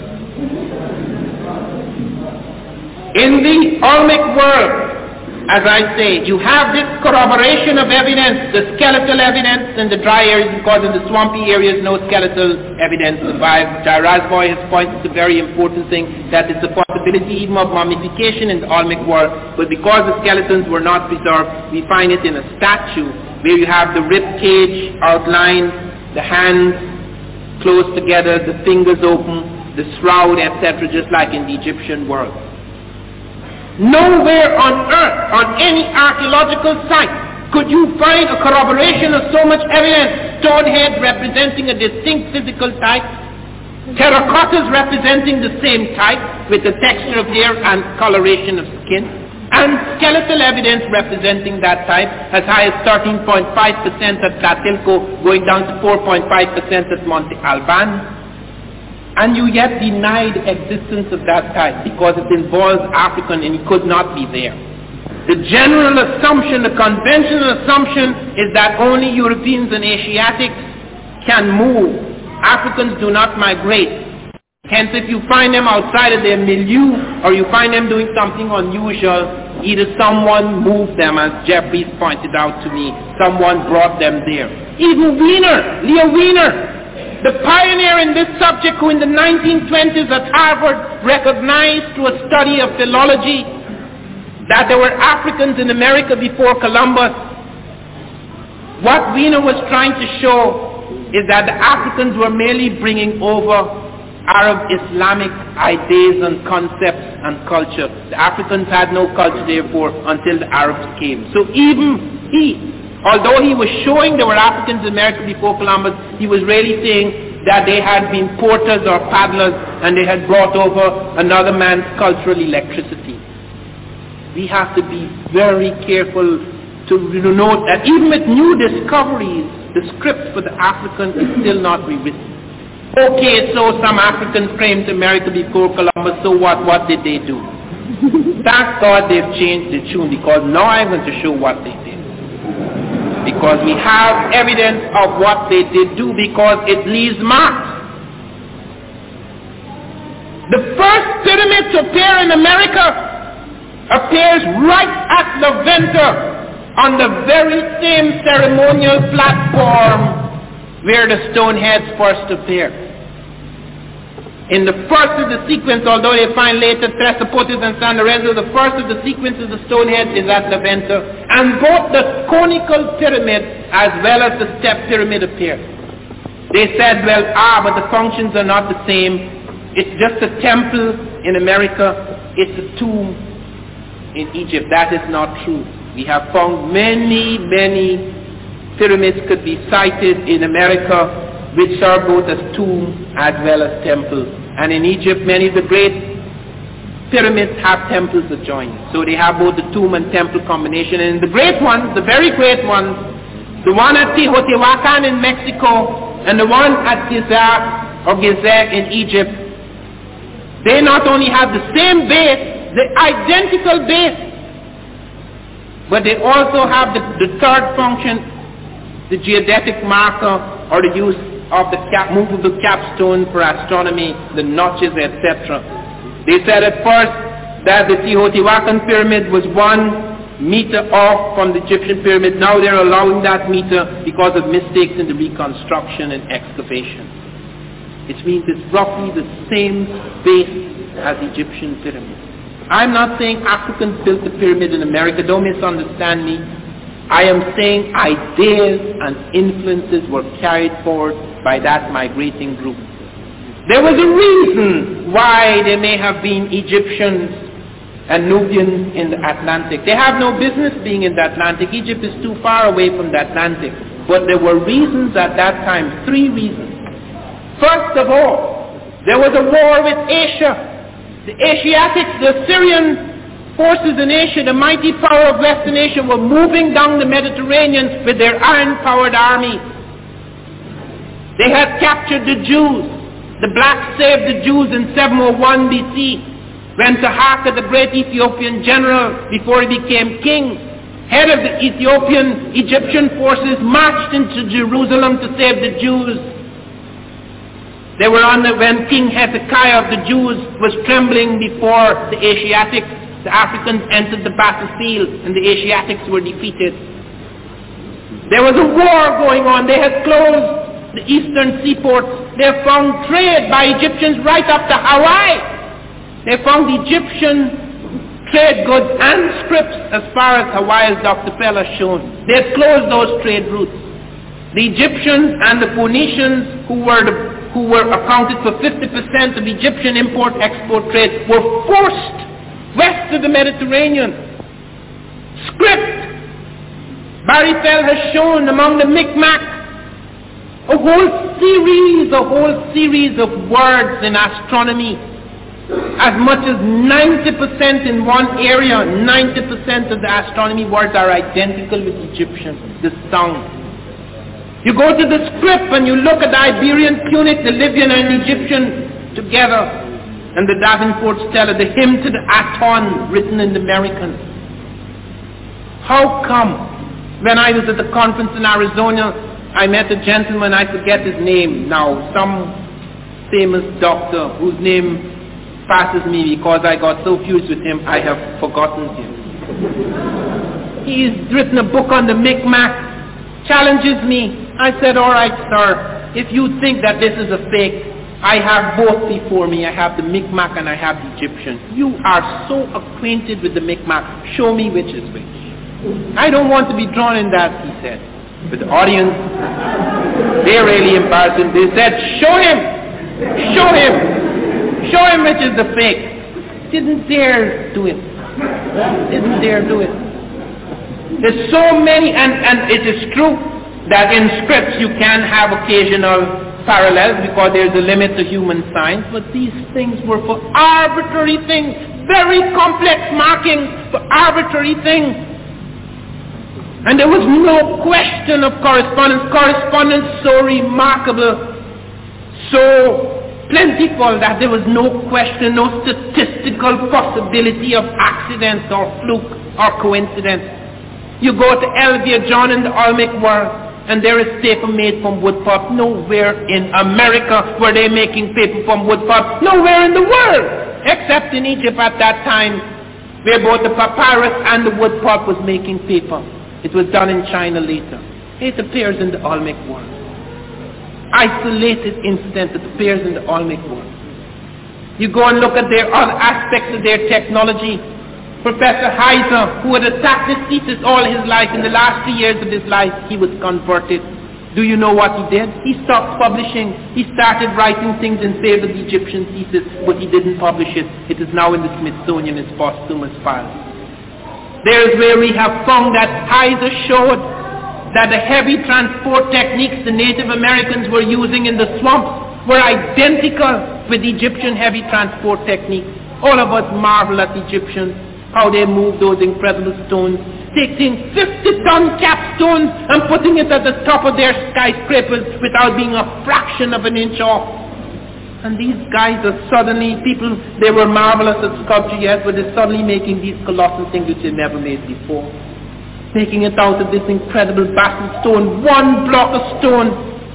In the Olmec world, as I say, you have this corroboration of evidence, the skeletal evidence in the dry areas, because in the swampy areas no skeletal evidence survives. Jai Razboy has pointed to a very important thing, that it's a possibility even of mummification in the Olmec world, but because the skeletons were not preserved, we find it in a statue where you have the rib cage outlined, the hands close together, the fingers open, the shroud, et cetera, just like in the Egyptian world. Nowhere on earth, on any archaeological site, could you find a corroboration of so much evidence. Stone head representing a distinct physical type, terracottas representing the same type with the texture of hair and coloration of skin, and skeletal evidence representing that type as high as thirteen point five percent at Tlatilco, going down to four point five percent at Monte Alban. And you yet deny the existence of that type because it involves African and it could not be there. The general assumption, the conventional assumption is that only Europeans and Asiatics can move. Africans do not migrate. Hence, if you find them outside of their milieu or you find them doing something unusual, Either someone moved them, as Jeffries pointed out to me, someone brought them there. Even Wiener, Leo Wiener, the pioneer in this subject, who in the nineteen twenties at Harvard recognized through a study of philology that there were Africans in America before Columbus. What Wiener was trying to show is that the Africans were merely bringing over Arab Islamic ideas and concepts and culture. The Africans had no culture, therefore, until the Arabs came. So even he, although he was showing there were Africans in America before Columbus, he was really saying that they had been porters or paddlers and they had brought over another man's cultural electricity. We have to be very careful to note that even with new discoveries, the script for the African is still not rewritten. Okay, so some Africans came to America before Columbus, so what? What did they do? Thank God they've changed the tune, because now I'm going to show what they did. Because we have evidence of what they did do, because it leaves marks. The first pyramid to appear in America appears right at La Venta, on the very same ceremonial platform where the stone heads first appear. In the first of the sequence, although they find later Thesprotis and San Lorenzo, the first of the sequence of the stone heads is at La Venta, and both the conical pyramid as well as the step pyramid appear. They said, well, ah, but the functions are not the same. It's just a temple in America. It's a tomb in Egypt. That is not true. We have found many, many pyramids could be cited in America which serve both as tombs as well as temples. And in Egypt, many of the great pyramids have temples adjoining. So they have both the tomb and temple combination. And the great ones, the very great ones, the one at Teotihuacan in Mexico and the one at Giza or Gizeh in Egypt, they not only have the same base, the identical base, but they also have the, the third function, the geodetic marker, or the use of the cap, movable capstone for astronomy, the notches, et cetera. They said at first that the Teotihuacan pyramid was one meter off from the Egyptian pyramid. Now they're allowing that meter because of mistakes in the reconstruction and excavation. It means it's roughly the same base as the Egyptian pyramid. I'm not saying Africans built the pyramid in America. Don't misunderstand me. I am saying ideas and influences were carried forward by that migrating group. There was a reason why there may have been Egyptians and Nubians in the Atlantic. They have no business being in the Atlantic. Egypt is too far away from the Atlantic. But there were reasons at that time, three reasons. First of all, there was a war with Asia. The Asiatics, the Syrian forces in Asia, the mighty power of Western Asia, were moving down the Mediterranean with their iron-powered army. They had captured the Jews. The blacks saved the Jews in seven oh one B C, when Taharqa, the great Ethiopian general, before he became king, head of the Ethiopian Egyptian forces, marched into Jerusalem to save the Jews. They were on the, when King Hezekiah of the Jews was trembling before the Asiatics, the Africans entered the battlefield and the Asiatics were defeated. There was a war going on. They had closed the eastern seaports. They found trade by Egyptians right up to Hawaii. They found Egyptian trade goods and scripts as far as Hawaii, as Doctor Pell has shown. They had closed those trade routes. The Egyptians and the Phoenicians, who were the who were accounted for fifty percent of Egyptian import-export trade, were forced west of the Mediterranean. Script. Barry Fell has shown among the Mi'kmaq a whole series, a whole series of words in astronomy. As much as ninety percent in one area, ninety percent of the astronomy words are identical with Egyptian, the sound. You go to the script and you look at the Iberian, Punic, the Libyan and Egyptian together, and the Davenport Stela, the hymn to the Aton written in the American. How come when I was at the conference in Arizona, I met a gentleman, I forget his name now, some famous doctor whose name passes me because I got so fused with him, I have forgotten him. He's written a book on the Micmac, challenges me. I said, all right, sir, if you think that this is a fake, I have both before me. I have the Micmac and I have the Egyptian. You are so acquainted with the Micmac. Show me which is which. I don't want to be drawn in that, he said. But the audience, they're really embarrassing. They said, show him! Show him! Show him which is the fake. Didn't dare do it. Didn't dare do it. There's so many, and, and it is true that in scripts you can have occasional parallels because there's a limit to human science, but these things were for arbitrary things, very complex markings for arbitrary things. And there was no question of correspondence. Correspondence so remarkable, so plentiful that there was no question, no statistical possibility of accidents or fluke or coincidence. You go to Elvia John in the Olmec world, and there is paper made from wood pulp. Nowhere in America were they making paper from wood pulp. Nowhere in the world, except in Egypt at that time, where both the papyrus and the wood pulp was making paper. It was done in China later. It appears in the Olmec world. Isolated incident that appears in the Olmec world. You go and look at their other aspects of their technology. Professor Heiser, who had attacked this thesis all his life, in the last three years of his life, he was converted. Do you know what he did? He stopped publishing. He started writing things in favor of the Egyptian thesis, but he didn't publish it. It is now in the Smithsonian as posthumous files. There is where we have found that Heiser showed that the heavy transport techniques the Native Americans were using in the swamps were identical with Egyptian heavy transport techniques. All of us marvel at the Egyptians, how they move those incredible stones, taking fifty-ton capstones and putting it at the top of their skyscrapers without being a fraction of an inch off. And these guys are suddenly, people, they were marvelous at sculpture, yes, but they're suddenly making these colossal things which they never made before. Making it out of this incredible basalt stone, one block of stone.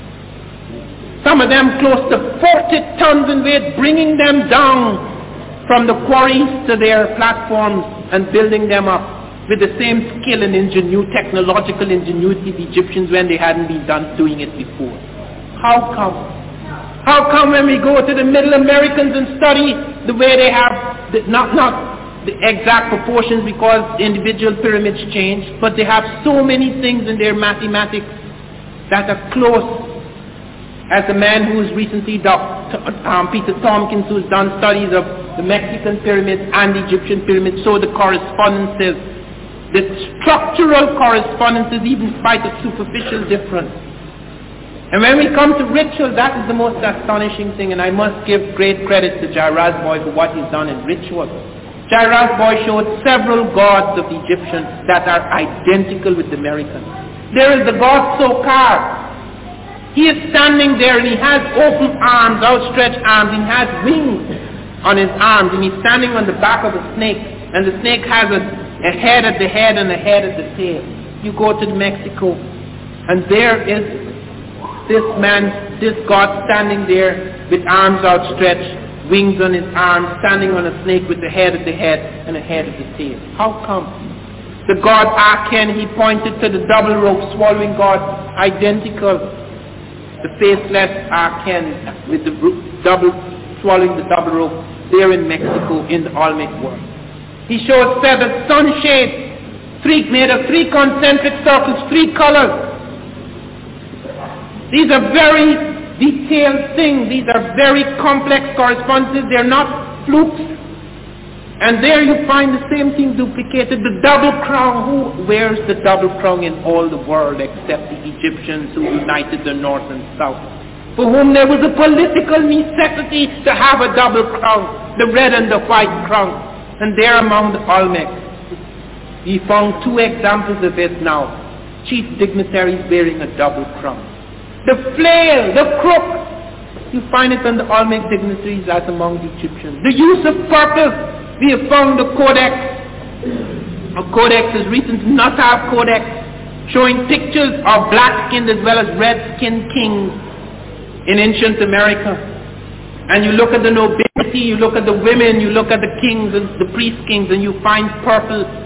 Some of them close to forty tons in weight, bringing them down from the quarries to their platforms and building them up with the same skill and ingenuity, technological ingenuity the Egyptians when they hadn't been done doing it before. How come? How come when we go to the Middle Americans and study the way they have, the, not, not the exact proportions because individual pyramids change, but they have so many things in their mathematics that are close. As the man who's recently, Doctor Um, Peter Tompkins, who's done studies of the Mexican pyramids and the Egyptian pyramids, so the correspondences, the structural correspondences, even despite the superficial difference. And when we come to ritual, that is the most astonishing thing, and I must give great credit to Jairaj Boy for what he's done in ritual. Jairaj Boy showed several gods of the Egyptians that are identical with the Americans. There is the god Sokar. He is standing there and he has open arms, outstretched arms, he has wings on his arms, and he's standing on the back of a snake, and the snake has a, a head at the head and a head at the tail. You go to Mexico, and there is this man, this god standing there with arms outstretched, wings on his arms, standing on a snake with a head at the head and a head at the tail. How come? The god Aken, he pointed to the double rope swallowing god, identical. The faceless Aken with the double, swallowing the double rope there in Mexico in the Olmec world. He showed feathered sunshades, three, made of three concentric circles, three colors. These are very detailed things. These are very complex correspondences. They're not flukes. And there you find the same thing duplicated. The double crown. Who wears the double crown in all the world except the Egyptians who united the north and south? For whom there was a political necessity to have a double crown, the red and the white crown. And there among the Olmecs, we found two examples of it now. Chief dignitaries wearing a double crown. The flail, the crook, you find it on the Olmec dignitaries as among the Egyptians. The use of purple. We have found the codex. A codex is recent Nassau Codex, showing pictures of black-skinned as well as red-skinned kings in ancient America. And you look at the nobility, you look at the women, you look at the kings and the priest kings, and you find purple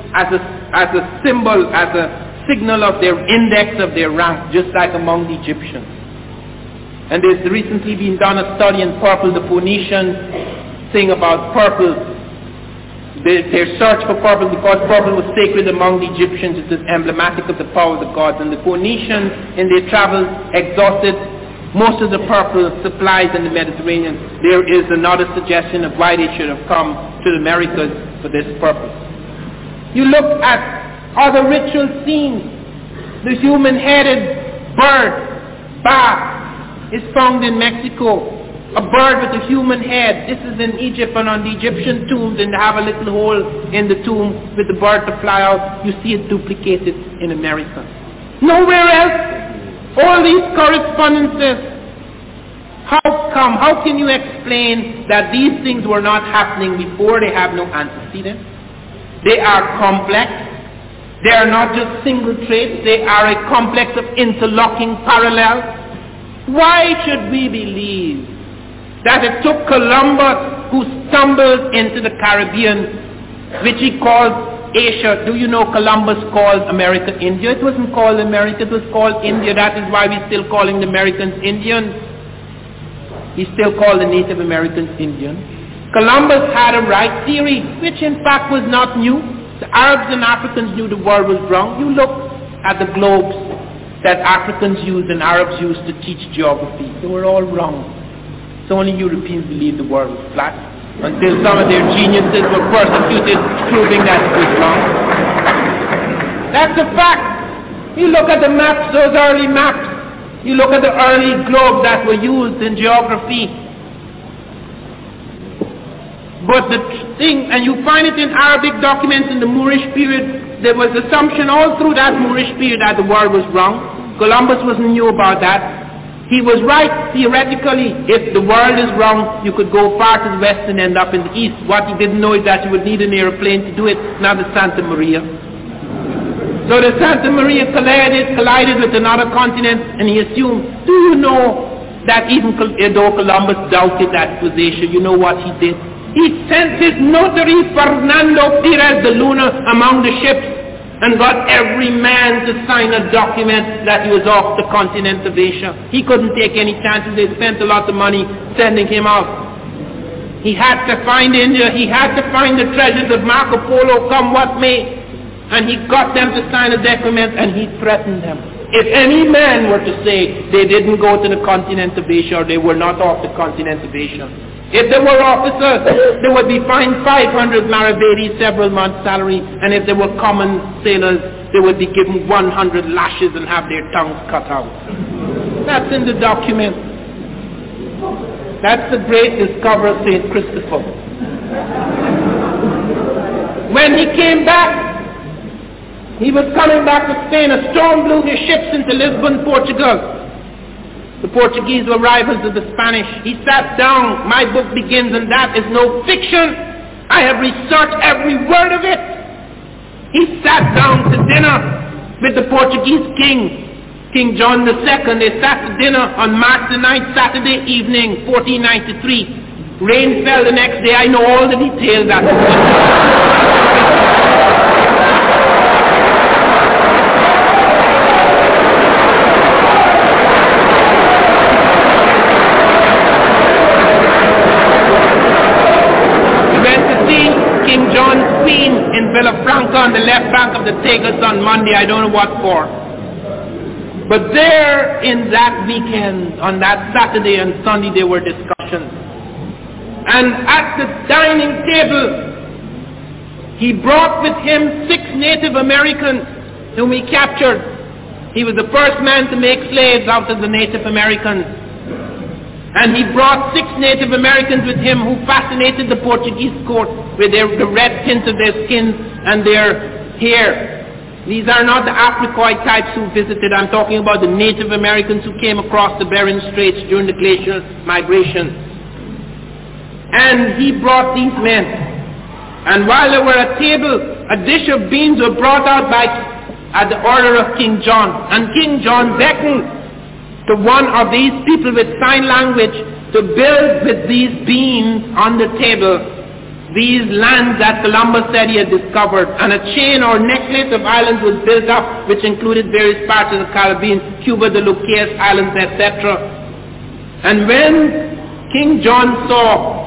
as a, as a symbol, as a signal of their index of their rank, just like among the Egyptians. And there's recently been done a study in purple, the Phoenician thing about purple. They, their search for purple, because purple was sacred among the Egyptians, it is emblematic of the power of the gods. And the Phoenicians, in their travels, exhausted most of the purple supplies in the Mediterranean. There is another suggestion of why they should have come to the Americas for this purpose. You look at other ritual scenes. The human-headed bird, bat, is found in Mexico. A bird with a human head. This is in Egypt, and on the Egyptian tombs, and they have a little hole in the tomb with the bird to fly out. You see it duplicated in America. Nowhere else. All these correspondences. How come? How can you explain that these things were not happening before? They have no antecedent. They are complex. They are not just single traits. They are a complex of interlocking parallels. Why should we believe that it took Columbus, who stumbled into the Caribbean, which he called Asia? Do you know Columbus called America India? It wasn't called America, it was called India. That is why we're still calling the Americans Indians. He still called the Native Americans Indians. Columbus had a right theory, which in fact was not new. The Arabs and Africans knew the world was round. You look at the globes that Africans used and Arabs used to teach geography. They were all wrong. So only Europeans believed the world was flat, until some of their geniuses were persecuted, proving that it was wrong. That's a fact. You look at the maps, those early maps. You look at the early globes that were used in geography. But the thing, and you find it in Arabic documents in the Moorish period, there was assumption all through that Moorish period that the world was wrong. Columbus wasn't new about that. He was right, theoretically. If the world is wrong, you could go far to the west and end up in the east. What he didn't know is that you would need an airplane to do it, not the Santa Maria. So the Santa Maria collided, collided with another continent, and he assumed, do you know that even though Columbus doubted that it was Asia, you know what he did? He sent his notary, Fernando Perez de Luna, among the ships, and got every man to sign a document that he was off the continent of Asia. He couldn't take any chances. They spent a lot of money sending him out. He had to find India. He had to find the treasures of Marco Polo, come what may. And he got them to sign a document, and he threatened them. If any man were to say they didn't go to the continent of Asia, or they were not off the continent of Asia, if they were officers, they would be fined five hundred maravedis, several months' salary, and if they were common sailors, they would be given one hundred lashes and have their tongues cut out. That's in the document. That's the great discoverer of Saint Christopher. When he came back, he was coming back to Spain. A storm blew his ships into Lisbon, Portugal. The Portuguese were rivals of the Spanish. He sat down. My book begins, and that is no fiction. I have researched every word of it. He sat down to dinner with the Portuguese king, King John the Second. They sat to dinner on March the ninth, Saturday evening, fourteen ninety-three. Rain fell the next day. I know all the details. That King John's Queen in Villafranca on the left bank of the Tagus on Monday, I don't know what for. But there in that weekend, on that Saturday and Sunday, there were discussions. And at the dining table, he brought with him six Native Americans whom he captured. He was the first man to make slaves out of the Native Americans. And he brought six Native Americans with him who fascinated the Portuguese court with their, the red tint of their skins and their hair. These are not the Africoid types who visited. I'm talking about the Native Americans who came across the Bering Straits during the glacial migration. And he brought these men. And while they were at table, a dish of beans were brought out by, at the order of King John. And King John beckoned to one of these people with sign language to build with these beans on the table these lands that Columbus said he had discovered, and a chain or necklace of islands was built up, which included various parts of the Caribbean, Cuba, the Lucayes Islands, et cetera. And when King John saw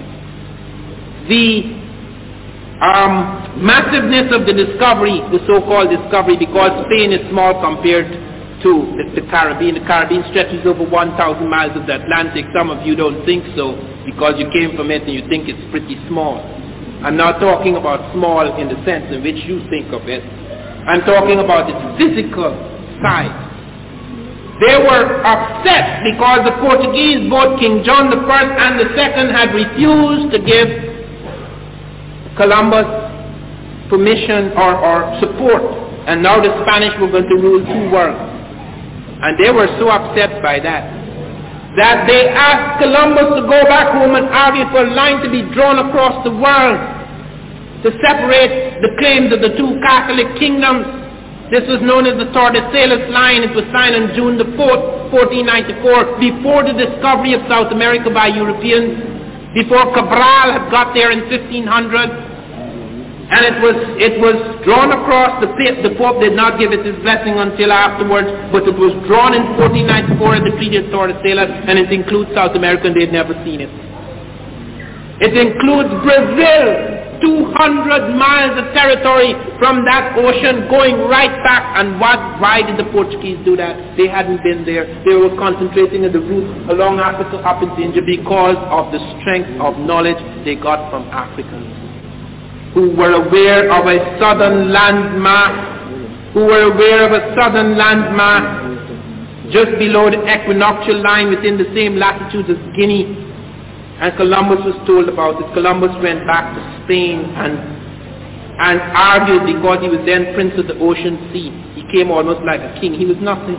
the um, massiveness of the discovery, the so-called discovery, because Spain is small compared to the, the Caribbean. The Caribbean stretches over one thousand miles of the Atlantic. Some of you don't think so because you came from it and you think it's pretty small. I'm not talking about small in the sense in which you think of it. I'm talking about its physical size. They were upset because the Portuguese, both King John the First and the Second, had refused to give Columbus permission or, or support, and now the Spanish were going to rule two worlds. And they were so upset by that, that they asked Columbus to go back home and argue for a line to be drawn across the world to separate the claims of the two Catholic kingdoms. This was known as the Tordesillas Line. It was signed on June the fourth, fourteen ninety-four, before the discovery of South America by Europeans, before Cabral had got there in fifteen hundred. And it was it was drawn across. The, the Pope did not give it his blessing until afterwards, but it was drawn in fourteen ninety-four at the Treaty of Tordesillas, and it includes South America, and they'd never seen it. It includes Brazil, two hundred miles of territory from that ocean going right back. And what? Why did the Portuguese do that? They hadn't been there. They were concentrating at the route along Africa up into India because of the strength of knowledge they got from Africans, who were aware of a southern landmass, who were aware of a southern landmass just below the equinoctial line within the same latitude as Guinea. And Columbus was told about it. Columbus went back to Spain and and argued because he was then Prince of the Ocean Sea. He came almost like a king. He was nothing.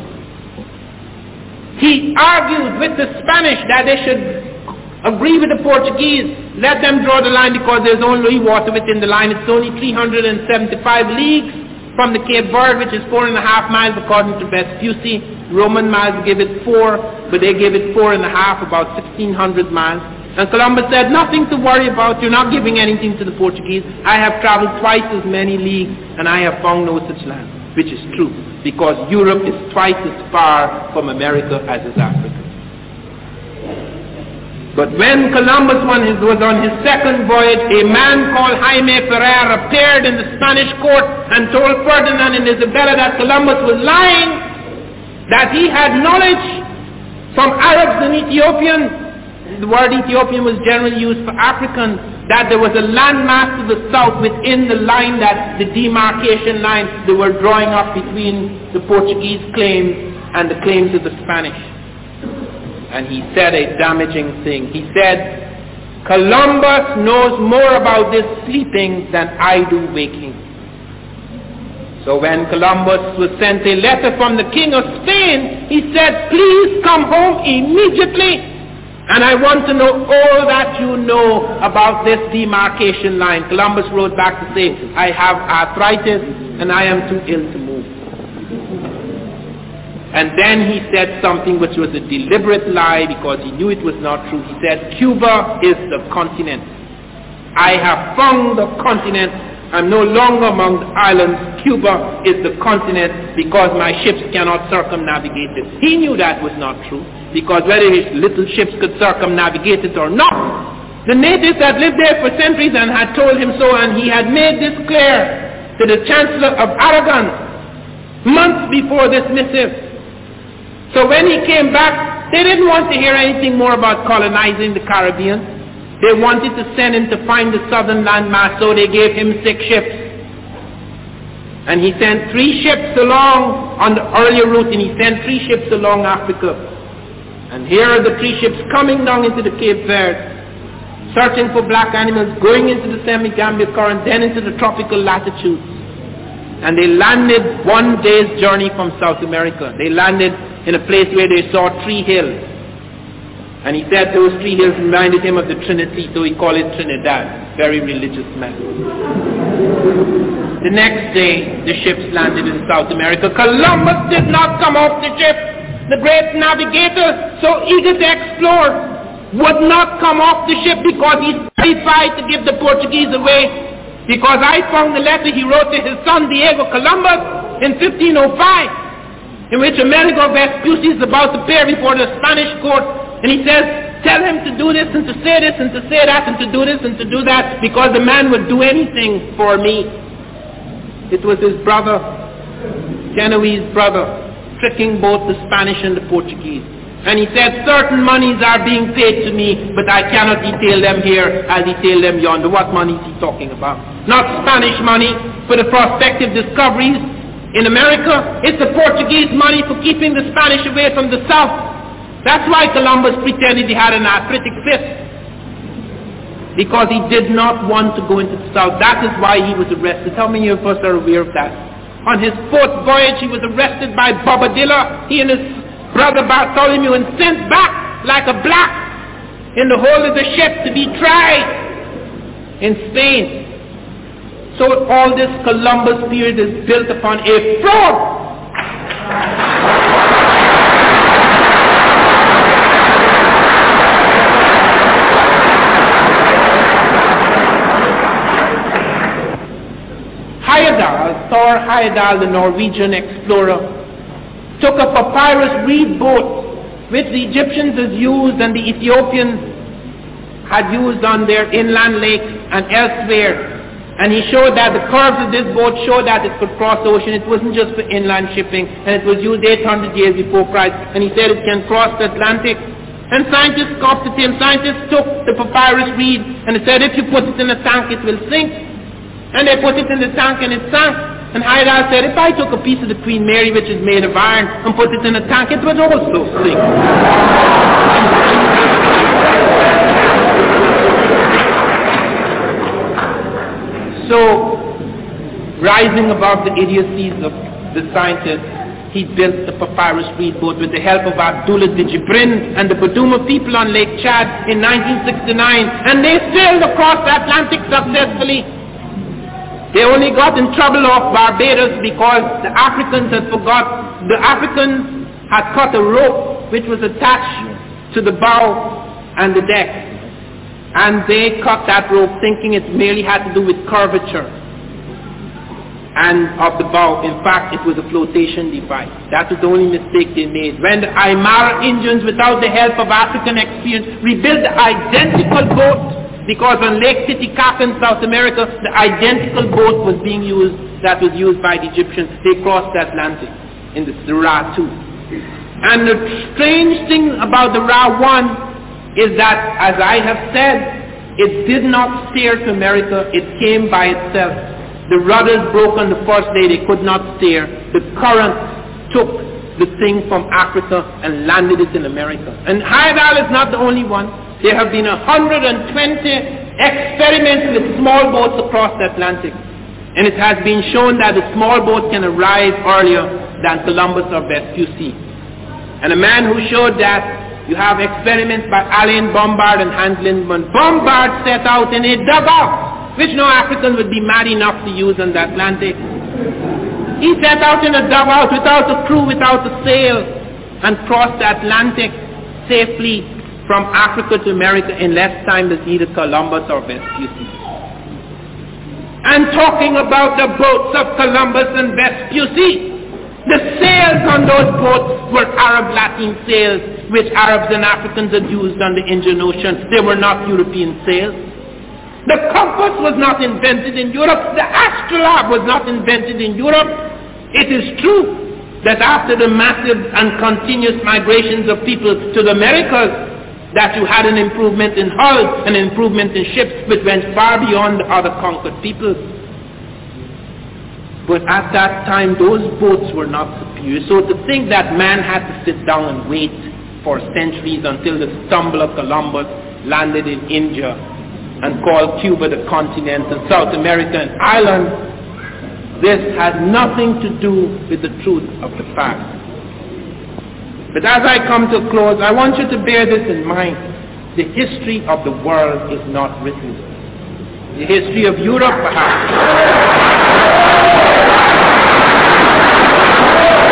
He argued with the Spanish that they should agree with the Portuguese, let them draw the line because there's only water within the line. It's only three hundred seventy-five leagues from the Cape Verde, which is four and a half miles according to Vespucci. Roman miles give it four, but they give it four and a half, about sixteen hundred miles. And Columbus said, nothing to worry about, you're not giving anything to the Portuguese. I have traveled twice as many leagues and I have found no such land, which is true, because Europe is twice as far from America as is Africa. But when Columbus was on his second voyage, a man called Jaime Ferrer appeared in the Spanish court and told Ferdinand and Isabella that Columbus was lying, that he had knowledge from Arabs and Ethiopians. The word Ethiopian was generally used for Africans, that there was a landmass to the south within the line, that the demarcation line they were drawing up between the Portuguese claims and the claims of the Spanish. And he said a damaging thing. He said, Columbus knows more about this sleeping than I do waking. So when Columbus was sent a letter from the King of Spain, he said, please come home immediately, and I want to know all that you know about this demarcation line. Columbus wrote back to say, I have arthritis and I am too ill to move. And then he said something which was a deliberate lie because he knew it was not true. He said, Cuba is the continent. I have found the continent. I'm no longer among the islands. Cuba is the continent because my ships cannot circumnavigate it. He knew that was not true, because whether his little ships could circumnavigate it or not, the natives had lived there for centuries and had told him so, and he had made this clear to the Chancellor of Aragon months before this missive. So when he came back, they didn't want to hear anything more about colonizing the Caribbean. They wanted to send him to find the southern landmass, so they gave him six ships. And he sent three ships along on the earlier route, and he sent three ships along Africa. And here are the three ships coming down into the Cape Verde, searching for black animals, going into the Semi-Gambia current, then into the tropical latitudes. And they landed one day's journey from South America. They landed in a place where they saw three hills. And he said those three hills reminded him of the Trinity, so he called it Trinidad. Very religious man. The next day, the ships landed in South America. Columbus did not come off the ship, the great navigator, so eager to explore. would not come off the ship because he tried to give the Portuguese away. Because I found the letter he wrote to his son Diego Columbus in fifteen oh five, in which Amerigo Vespucci is about to appear before the Spanish court, and he says, tell him to do this and to say this and to say that and to do this and to do that, because the man would do anything for me. It was his brother, Genoese brother, tricking both the Spanish and the Portuguese. And he said, certain monies are being paid to me, but I cannot detail them here. I'll detail them yonder. What money is he talking about? Not Spanish money for the prospective discoveries in America. It's the Portuguese money for keeping the Spanish away from the south. That's why Columbus pretended he had an arthritic fist, because he did not want to go into the south. That is why he was arrested. How many of us are aware of that? On his fourth voyage, he was arrested by Bobadilla, he and his brother Bartholomew, and sent back like a black in the hold of the ship to be tried in Spain. So all this Columbus period is built upon a fraud. Heyerdahl, Thor Heyerdahl, the Norwegian explorer, took a papyrus reed boat which the Egyptians had used and the Ethiopians had used on their inland lakes and elsewhere. And he showed that the curves of this boat showed that it could cross the ocean. It wasn't just for inland shipping, and it was used eight hundred years before Christ. And he said it can cross the Atlantic. And scientists scoffed at him. Scientists took the papyrus reed and they said, if you put it in a tank, it will sink. And they put it in the tank and it sank. And Heyerdahl said, if I took a piece of the Queen Mary, which is made of iron, and put it in a tank, it would also sink. So, rising above the idiocies of the scientists, he built the papyrus reed boat with the help of Abdullah de Jibrin and the Baduma people on Lake Chad in nineteen sixty-nine, and they sailed across the Atlantic successfully. They only got in trouble off Barbados because the Africans had forgot, the Africans had cut a rope which was attached to the bow and the deck. And they cut that rope thinking it merely had to do with curvature and of the bow. In fact, it was a flotation device. That was the only mistake they made. When the Aymara Indians, without the help of African experience, rebuilt the identical boat, because on Lake Titicaca in South America, the identical boat was being used that was used by the Egyptians. They crossed the Atlantic in the Ra two. And the strange thing about the Ra one is that, as I have said, it did not steer to America. It came by itself. The rudders broke on the first day. They could not steer. The current took the thing from Africa and landed it in America. And Heyerdahl is not the only one. There have been one hundred twenty experiments with small boats across the Atlantic. And it has been shown that the small boat can arrive earlier than Columbus or Vespucci. And a man who showed that, you have experiments by Alain Bombard and Hans Lindman. Bombard set out in a dugout, which no African would be mad enough to use on the Atlantic. He set out in a dugout without a crew, without a sail, and crossed the Atlantic safely from Africa to America in less time than either Columbus or Vespucci. And talking about the boats of Columbus and Vespucci, the sails on those boats were Arab Latin sails, which Arabs and Africans had used on the Indian Ocean. They were not European sails. The compass was not invented in Europe. The astrolabe was not invented in Europe. It is true that after the massive and continuous migrations of people to the Americas, that you had an improvement in hulls, an improvement in ships, which went far beyond the other conquered peoples. But at that time, those boats were not superior. So to think that man had to sit down and wait for centuries until the stumble of Columbus landed in India and called Cuba the continent and South America and Ireland, this has nothing to do with the truth of the fact. But as I come to a close, I want you to bear this in mind. The history of the world is not written. The history of Europe, perhaps.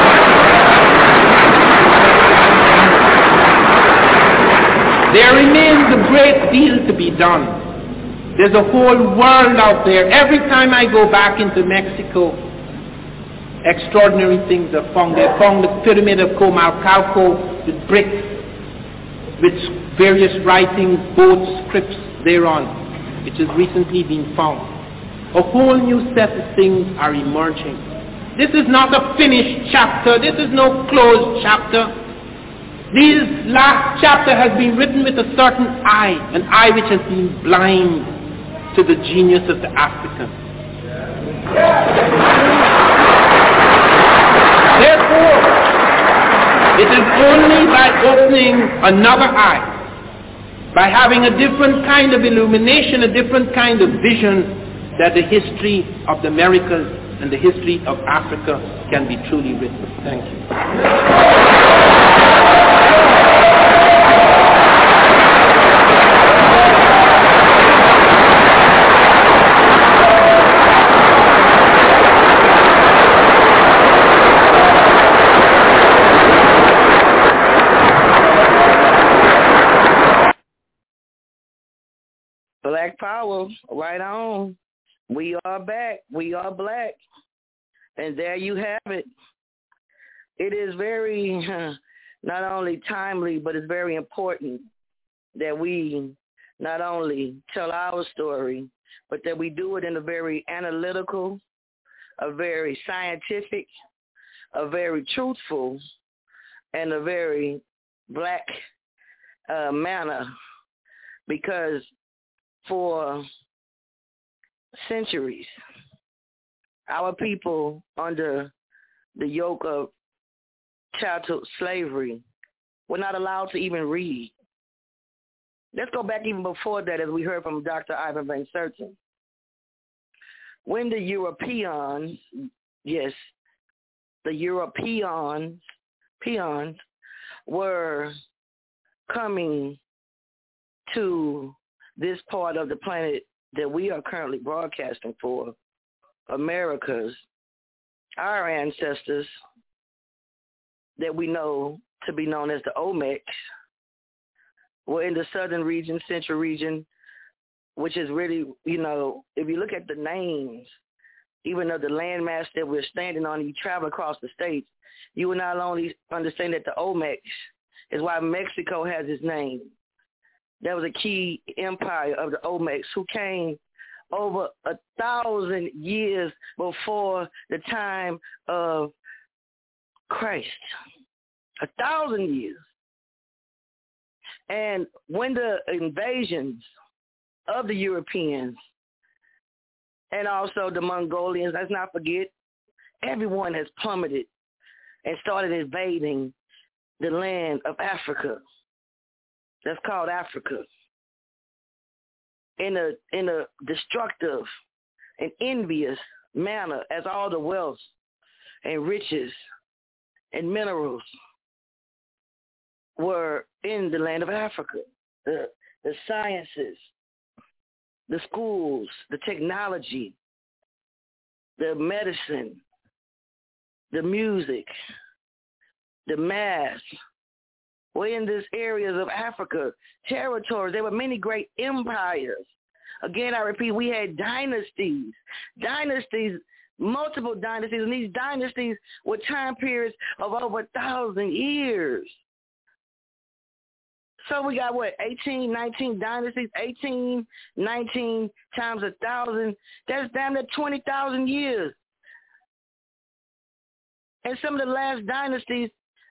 There remains great deal to be done. There's a whole world out there. Every time I go back into Mexico, extraordinary things are found. They found the pyramid of Comalcalco with bricks, with various writings, both scripts thereon, which has recently been found. A whole new set of things are emerging. This is not a finished chapter. This is no closed chapter. This last chapter has been written with a certain eye, an eye which has been blind to the genius of the African. Therefore, it is only by opening another eye, by having a different kind of illumination, a different kind of vision, that the history of the Americas and the history of Africa can be truly written. Thank you. Black power, right on. We are back. We are black. And there you have it. It is very, uh, not only timely, but it's very important that we not only tell our story, but that we do it in a very analytical, a very scientific, a very truthful, and a very black uh, manner. Because for centuries, our people under the yoke of chattel slavery were not allowed to even read. Let's go back even before that, as we heard from Doctor Ivan Van Sertima. When the Europeans, yes, the Europeans, peons were coming to this part of the planet that we are currently broadcasting for, Americas, our ancestors that we know to be known as the Olmecs were in the southern region, central region, which is really, you know, if you look at the names, even of the landmass that we're standing on, you travel across the states, you will not only understand that the Olmecs is why Mexico has its name. That was a key empire of the Olmecs who came over a thousand years before the time of Christ. A thousand years. And when the invasions of the Europeans and also the Mongolians, let's not forget, everyone has plummeted and started invading the land of Africa. That's called Africa. In a in a destructive and envious manner, as all the wealth and riches and minerals were in the land of Africa. The the sciences, the schools, the technology, the medicine, the music, the math, were in these areas of Africa, territories. There were many great empires. Again, I repeat, we had dynasties, dynasties, multiple dynasties, and these dynasties were time periods of over a thousand years. So we got, what, eighteen, nineteen dynasties, eighteen, nineteen times a thousand. That's damn near twenty thousand years. And some of the last dynasties,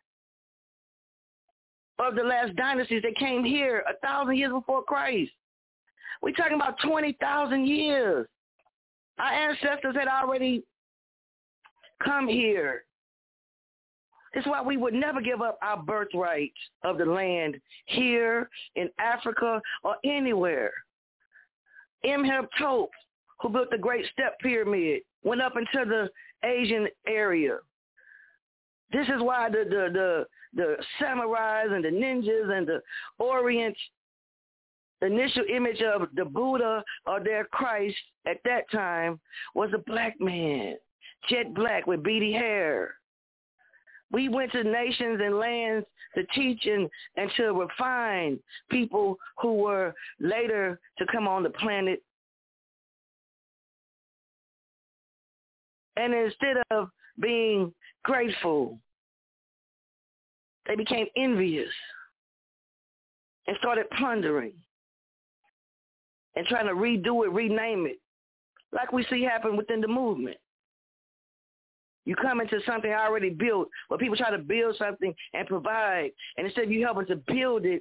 of the last dynasties that came here a thousand years before Christ. We're talking about twenty thousand years. Our ancestors had already come here. That's why we would never give up our birthright of the land here in Africa or anywhere. Imhotep, who built the Great Step Pyramid, went up into the Asian area. This is why the the the the samurais and the ninjas and the Orient, the initial image of the Buddha or their Christ at that time was a black man, jet black with beady hair. We went to nations and lands to teach and, and to refine people who were later to come on the planet. And instead of being grateful, they became envious and started plundering and trying to redo it, rename it, like we see happen within the movement. You come into something already built, where people try to build something and provide, and instead of you helping to build it,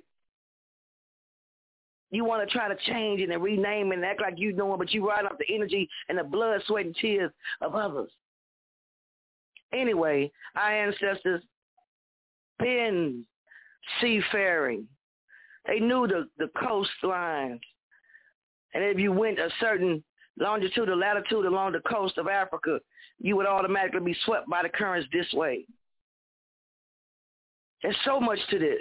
you want to try to change it and rename it and act like you know it, but you ride off the energy and the blood, sweat, and tears of others. Anyway, our ancestors been seafaring. They knew the, the coastlines. And if you went a certain longitude or latitude along the coast of Africa, you would automatically be swept by the currents this way. There's so much to this.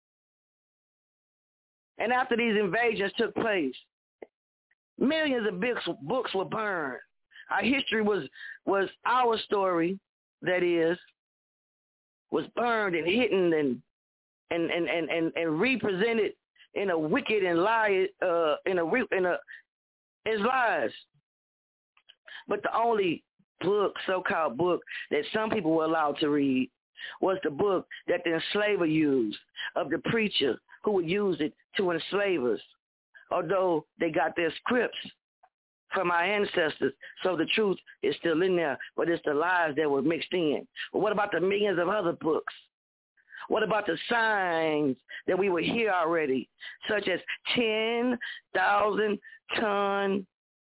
And after these invasions took place, millions of books, books were burned. Our history was, was our story, that is, was burned and hidden and and and and, and, and represented in a wicked and lie uh, in a in a as lies. But the only book, so-called book, that some people were allowed to read was the book that the enslaver used, of the preacher who would use it to enslave us, although they got their scripts from our ancestors, so the truth is still in there, but it's the lies that were mixed in. But what about the millions of other books? What about the signs that we would hear already, such as ten thousand ton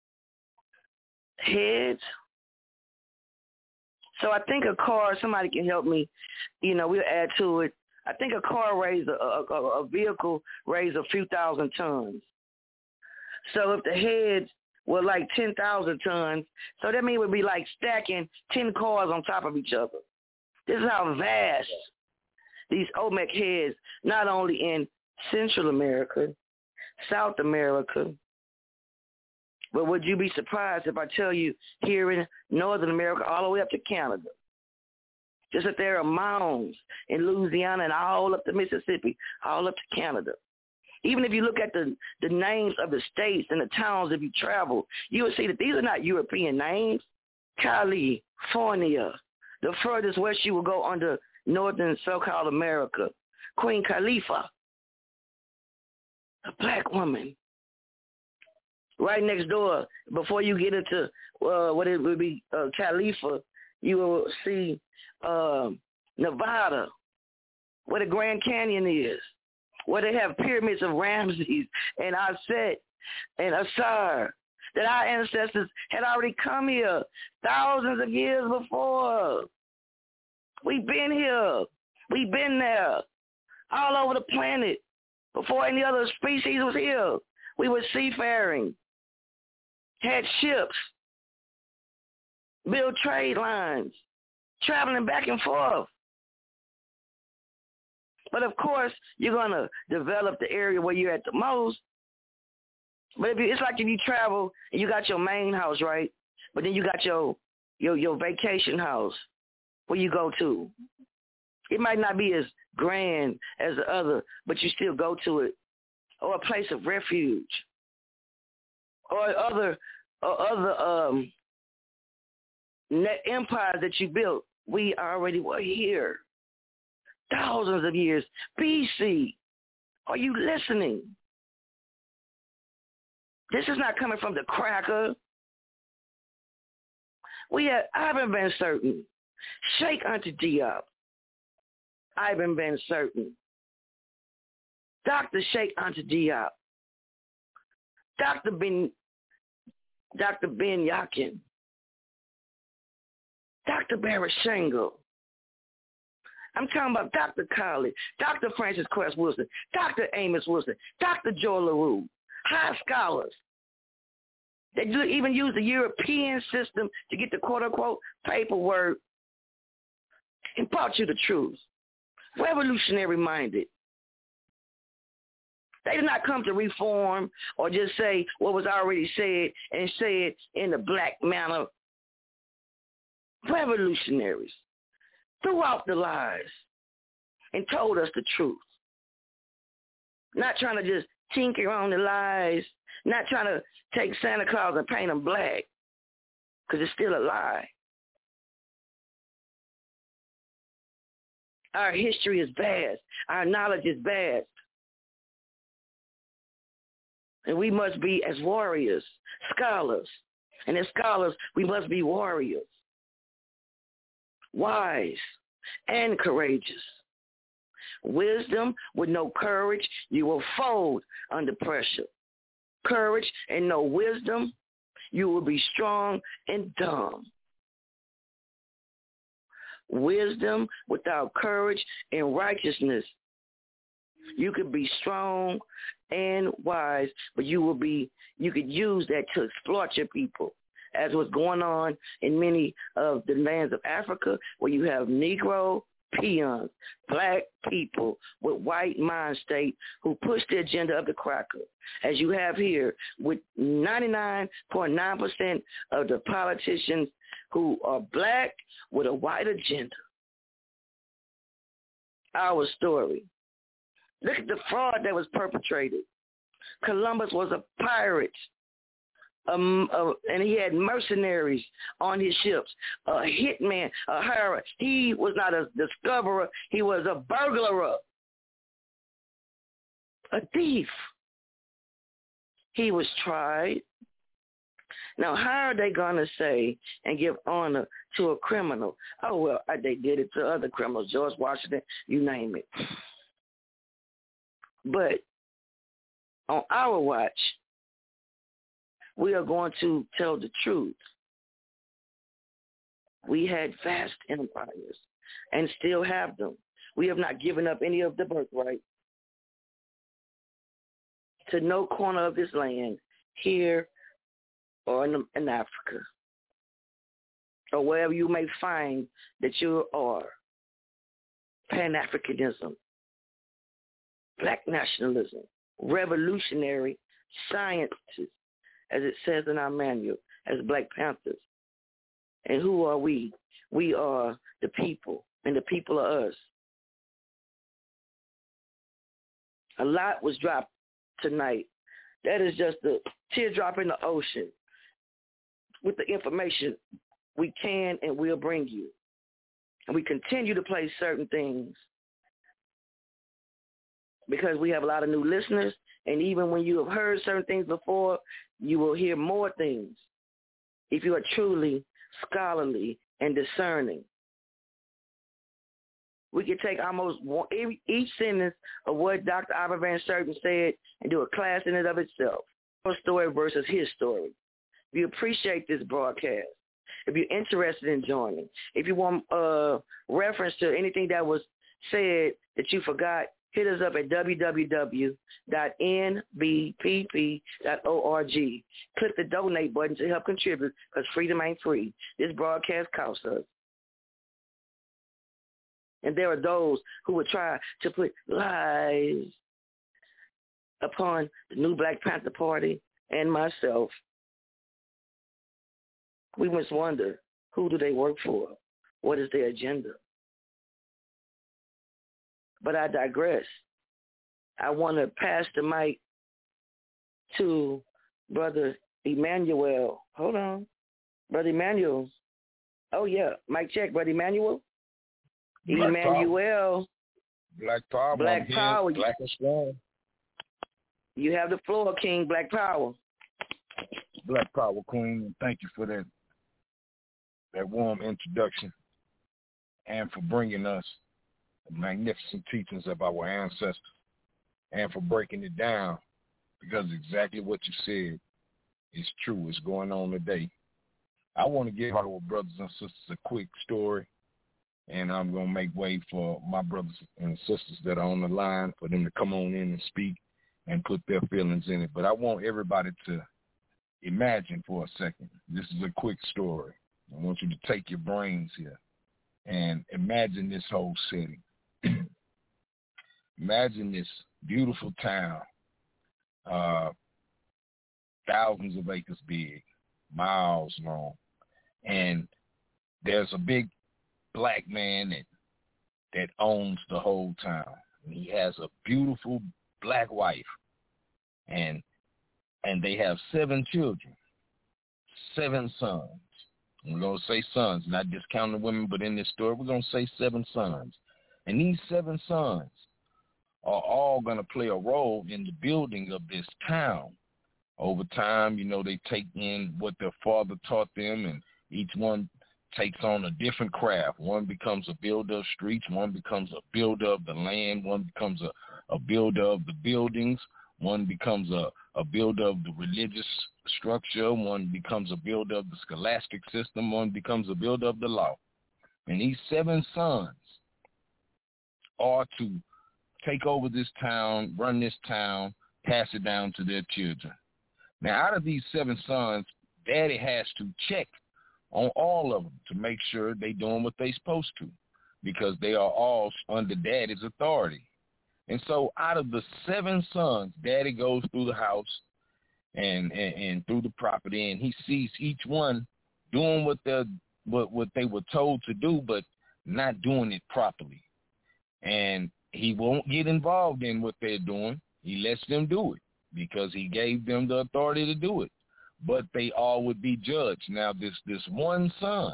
heads? So I think a car, somebody can help me, you know, we'll add to it. I think a car weighs, a, a, a vehicle weighs a few thousand tons. So if the heads were like ten thousand tons, so that means it would be like stacking ten cars on top of each other. This is how vast these Olmec heads, not only in Central America, South America, but would you be surprised if I tell you here in Northern America all the way up to Canada? Just that there are mounds in Louisiana and all up to Mississippi, all up to Canada. Even if you look at the, the names of the states and the towns, if you travel, you will see that these are not European names. California, the furthest west you will go under Northern so-called America. Queen Khalifa, a black woman. Right next door, before you get into uh, what it would be uh, Khalifa, you will see uh, Nevada, where the Grand Canyon is, where they have pyramids of Ramses and Aset and Assar, that our ancestors had already come here thousands of years before. We've been here. We've been there all over the planet before any other species was here. We were seafaring, had ships, built trade lines, traveling back and forth. But of course, you're going to develop the area where you're at the most. But if you, it's like if you travel and you got your main house, right? But then you got your, your, your vacation house where you go to. It might not be as grand as the other, but you still go to it. Or a place of refuge. Or other, or other um, empires that you built. We already were here. Thousands of years, B C. Are you listening? This is not coming from the cracker. We had Ivan Van Sertin, Sheikh Anta Diop, Ivan Van Sertin, Doctor Sheikh Anta Diop, Doctor Ben, Doctor Ben Yakin, Doctor Barrett Shangle. I'm talking about Doctor Colley, Doctor Francis Cress Wilson, Doctor Amos Wilson, Doctor Joel LaRue, high scholars. They do even use the European system to get the quote-unquote paperwork and brought you the truth. Revolutionary-minded. They did not come to reform or just say what was already said and say it in a black manner. Revolutionaries. threw out the lies and told us the truth. Not trying to just tinker on the lies, not trying to take Santa Claus and paint him black, because it's still a lie. Our history is vast. Our knowledge is vast. And we must be, as warriors, scholars. And as scholars, we must be warriors. Wise and courageous. Wisdom with no courage, you will fold under pressure. Courage and no wisdom, you will be strong and dumb. Wisdom without courage and righteousness, you could be strong and wise, but you will be, you could use that to exploit your people, as what's going on in many of the lands of Africa, where you have Negro peons, black people with white mind state who push the agenda of the cracker, as you have here with ninety-nine point nine percent of the politicians who are black with a white agenda. Our story. Look at the fraud that was perpetrated. Columbus was a pirate. Um, uh, and he had mercenaries on his ships, a hitman, a hirer. He was not a discoverer. He was a burglarer, a thief. He was tried. Now, how are they going to say and give honor to a criminal? Oh, well, they did it to other criminals, George Washington, you name it. But on our watch, we are going to tell the truth. We had vast empires and still have them. We have not given up any of the birthright to no corner of this land, here or in, in Africa, or wherever you may find that you are. Pan-Africanism, black nationalism, revolutionary sciences, as it says in our manual, as Black Panthers. And who are we? We are the people, and the people are us. A lot was dropped tonight. That is just a teardrop in the ocean with the information we can and will bring you. And we continue to play certain things because we have a lot of new listeners, and even when you have heard certain things before, you will hear more things if you are truly scholarly and discerning. We could take almost one, each sentence of what Doctor Ivor Van Sertima said and do a class in and of itself. Her story versus his story. If you appreciate this broadcast, if you're interested in joining, if you want uh, reference to anything that was said that you forgot, hit us up at w w w dot n b p p dot org. Click the donate button to help contribute, because freedom ain't free. This broadcast costs us. And there are those who would try to put lies upon the new Black Panther Party and myself. We must wonder, who do they work for? What is their agenda? But I digress. I want to pass the mic to Brother Emmanuel. Hold on. Brother Emmanuel. Oh, yeah. Mic check, Brother Emmanuel. Black Emmanuel. Black Power. Black Power. Black and strong. You have the floor, King. Black Power. Black Power, Queen. Thank you for that, that warm introduction and for bringing us magnificent teachings of our ancestors and for breaking it down, because exactly what you said is true. It's going on today. I want to give our brothers and sisters a quick story, and I'm going to make way for my brothers and sisters that are on the line for them to come on in and speak and put their feelings in it. But I want everybody to imagine for a second. This is a quick story. I want you to take your brains here and imagine this whole setting. Imagine this beautiful town, uh, thousands of acres big, miles long, and there's a big black man that that owns the whole town. And he has a beautiful black wife, and and they have seven children, seven sons. We're going to say sons, not discounting the women, but in this story, we're going to say seven sons. And these seven sons are all going to play a role in the building of this town. Over time, you know, they take in what their father taught them, and each one takes on a different craft. One becomes a builder of streets, one becomes a builder of the land, one becomes a, a builder of the buildings, one becomes a, a builder of the religious structure, one becomes a builder of the scholastic system, one becomes a builder of the law. And these seven sons are to take over this town, run this town, pass it down to their children. Now, out of these seven sons, Daddy has to check on all of them to make sure they're doing what they're supposed to, because they are all under Daddy's authority. And so out of the seven sons, Daddy goes through the house and, and, and through the property, and he sees each one doing what, what, what they were told to do, but not doing it properly. And he won't get involved in what they're doing. He lets them do it because he gave them the authority to do it. But they all would be judged. Now, this, this one son,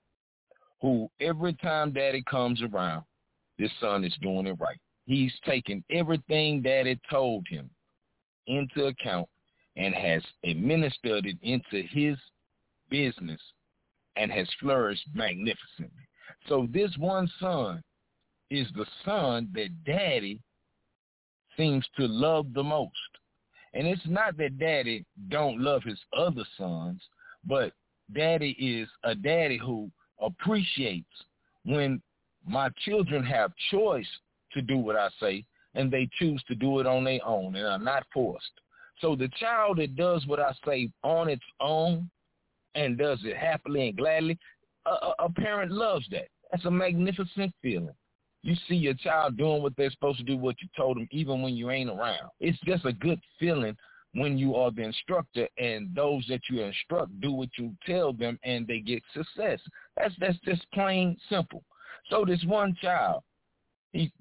who every time Daddy comes around, this son is doing it right. He's taken everything Daddy told him into account and has administered it into his business and has flourished magnificently. So this one son is the son that Daddy seems to love the most. And it's not that Daddy don't love his other sons, but Daddy is a daddy who appreciates when my children have choice to do what I say, and they choose to do it on their own and are not forced. So the child that does what I say on its own and does it happily and gladly, a, a parent loves that. That's a magnificent feeling. You see your child doing what they're supposed to do, what you told them, even when you ain't around. It's just a good feeling when you are the instructor and those that you instruct do what you tell them and they get success. That's that's just plain simple. So this one child, he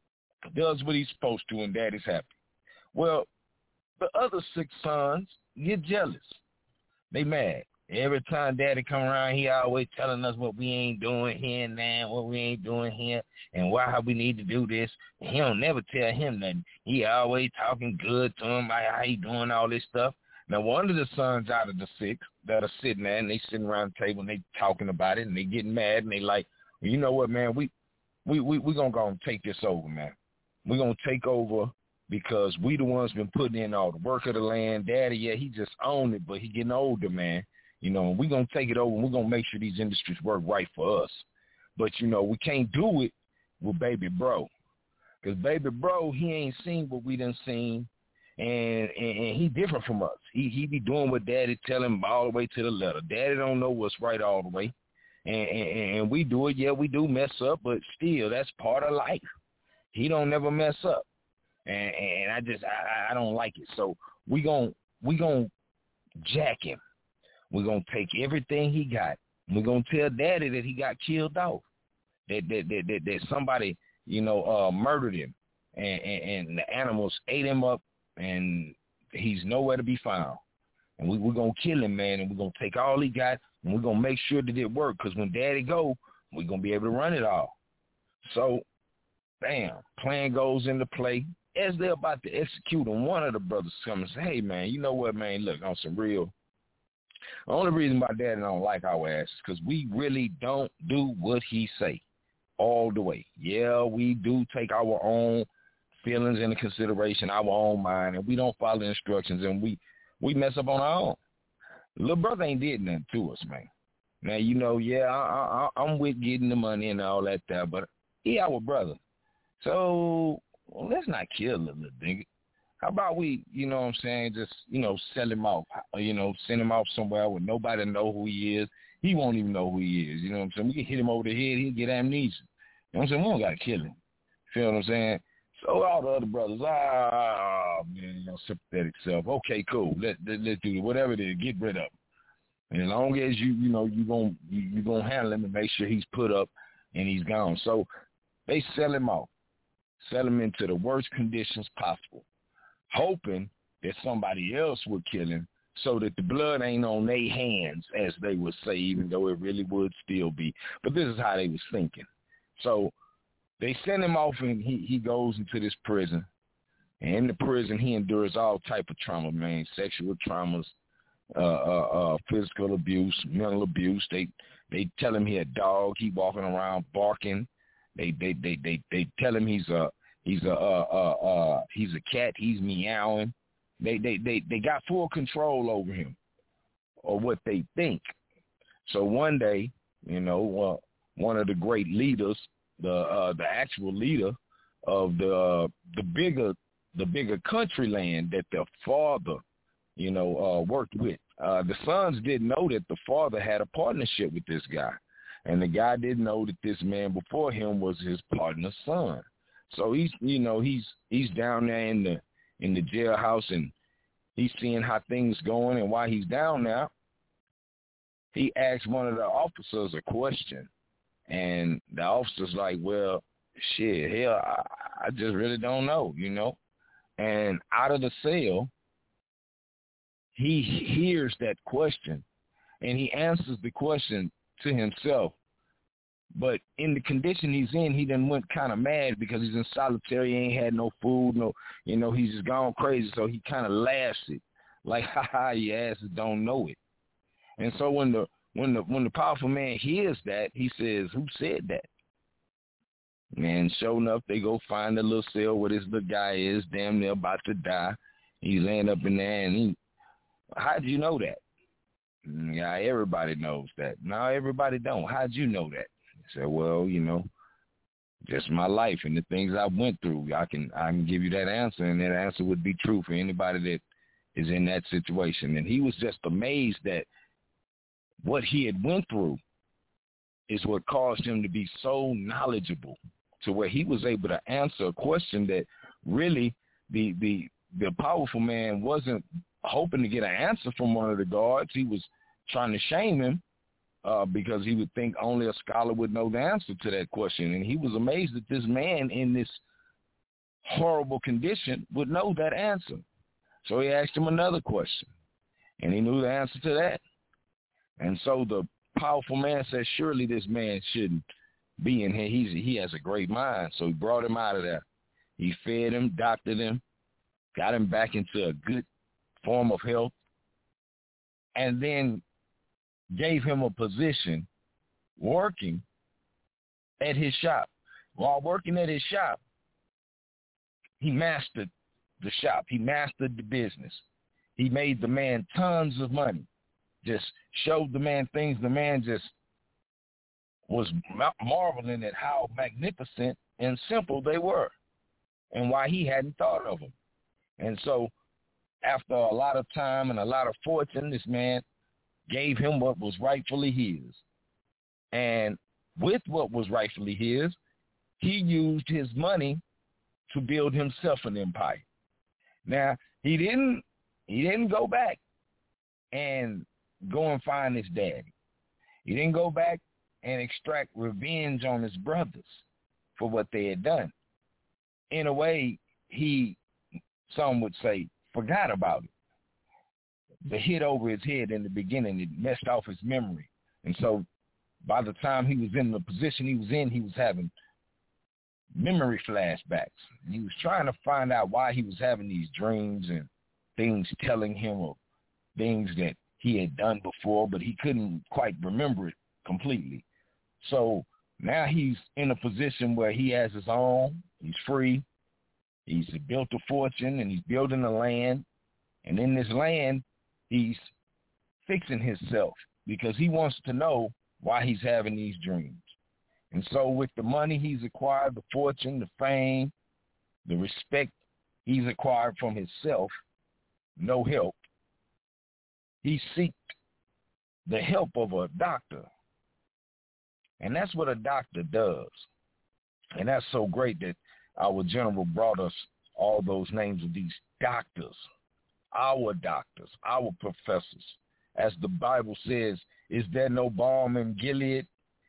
does what he's supposed to and Daddy's happy. Well, the other six sons get jealous. They mad. Every time Daddy come around, he always telling us what we ain't doing here and there, what we ain't doing here, and why we need to do this. And he don't never tell him nothing. He always talking good to him about how he doing all this stuff. Now, one of the sons out of the six that are sitting there, and they sitting around the table, and they talking about it, and they getting mad, and they like, well, you know what, man, we we we we gonna go and take this over, man. We're gonna take over because we the ones been putting in all the work of the land. Daddy, yeah, he just owned it, but he getting older, man. You know, we're going to take it over, and we're going to make sure these industries work right for us. But, you know, we can't do it with Baby Bro. Because Baby Bro, he ain't seen what we done seen, and, and, and he different from us. He he be doing what Daddy tell him all the way to the letter. Daddy don't know what's right all the way. And, and, and we do it, yeah, we do mess up, but still, that's part of life. He don't never mess up. And, and I just, I, I don't like it. So we gon' we gonna jack him. We're going to take everything he got. We're going to tell Daddy that he got killed off, that that that, that, that somebody, you know, uh, murdered him, and, and, and the animals ate him up, and he's nowhere to be found. And we, we're going to kill him, man, and we're going to take all he got, and we're going to make sure that it works, because when Daddy go, we're going to be able to run it all. So, bam, plan goes into play. As they're about to execute, and one of the brothers comes and say, hey, man, you know what, man, look, on some real... The only reason my daddy don't like our ass is because we really don't do what he say all the way. Yeah, we do take our own feelings into consideration, our own mind, and we don't follow instructions, and we, we mess up on our own. Little brother ain't did nothing to us, man. Now, you know, yeah, I, I, I'm with getting the money and all that there, but he our brother. So well, let's not kill the little nigga. How about we, you know what I'm saying, just, you know, sell him off, you know, send him off somewhere where nobody know who he is. He won't even know who he is, you know what I'm saying? We can hit him over the head, he'll get amnesia. You know what I'm saying? We don't got to kill him. Feel what I'm saying? So all the other brothers, ah, man, you know, sympathetic self. Okay, cool. Let, let, let's do it. Whatever it is, get rid of him. And as long as you, you know, you're going you, you gonna handle him and make sure he's put up and he's gone. So they sell him off, sell him into the worst conditions possible, hoping that somebody else would kill him so that the blood ain't on their hands, as they would say, even though it really would still be. But this is how they was thinking. So they send him off, and he, he goes into this prison. And in the prison, he endures all type of trauma, man, sexual traumas, uh, uh, uh, physical abuse, mental abuse. They they tell him he a dog. He walking around barking. They they they they, they tell him he's a he's a uh, uh, uh, he's a cat. He's meowing. They, they they they got full control over him, or what they think. So one day, you know, uh, one of the great leaders, the uh, the actual leader of the uh, the bigger the bigger country land that the father, you know, uh, worked with. Uh, the sons didn't know that the father had a partnership with this guy, and the guy didn't know that this man before him was his partner's son. So he's, you know, he's he's down there in the in the jailhouse, and he's seeing how things going. And while he's down there, he asked one of the officers a question, and the officer's like, "Well, shit, hell, I, I just really don't know, you know." And out of the cell, he hears that question, and he answers the question to himself. But in the condition he's in, he done went kind of mad because he's in solitary, he ain't had no food, no, you know, he's just gone crazy. So he kind of laughs it, like, ha ha, you asses don't know it. And so when the when the when the powerful man hears that, he says, "Who said that?" Man, sure enough, they go find the little cell where this little guy is, damn near about to die. He's laying up in there, and he, how'd you know that? Yeah, everybody knows that. No, everybody don't. How'd you know that? I said, well, you know, just my life and the things I went through. I can I can give you that answer, and that answer would be true for anybody that is in that situation. And he was just amazed that what he had went through is what caused him to be so knowledgeable, to where he was able to answer a question that really the the the powerful man wasn't hoping to get an answer from one of the guards. He was trying to shame him uh, because he would think only a scholar would know the answer to that question. And he was amazed that this man in this horrible condition would know that answer. So he asked him another question, and he knew the answer to that. And so the powerful man said, surely this man shouldn't be in here. He's, he has a great mind. So he brought him out of there. He fed him, doctored him, got him back into a good form of health, and then gave him a position working at his shop. While working at his shop, he mastered the shop. He mastered the business. He made the man tons of money. Just showed the man things. The man just was marveling at how magnificent and simple they were and why he hadn't thought of them. And so after a lot of time and a lot of fortune, this man gave him what was rightfully his. And with what was rightfully his, he used his money to build himself an empire. Now, he didn't he didn't go back and go and find his daddy. He didn't go back and extract revenge on his brothers for what they had done. In a way, he, some would say, forgot about it. The hit over his head in the beginning, it messed off his memory. And so by the time he was in the position he was in, he was having memory flashbacks. And he was trying to find out why he was having these dreams and things telling him of things that he had done before, but he couldn't quite remember it completely. So now he's in a position where he has his own, he's free, he's built a fortune, and he's building a land. And in this land, he's fixing himself because he wants to know why he's having these dreams. And so with the money he's acquired, the fortune, the fame, the respect he's acquired from himself, no help, he seeked the help of a doctor. And that's what a doctor does. And that's so great that our general brought us all those names of these doctors, our doctors, our professors. As the Bible says, is there no balm in Gilead?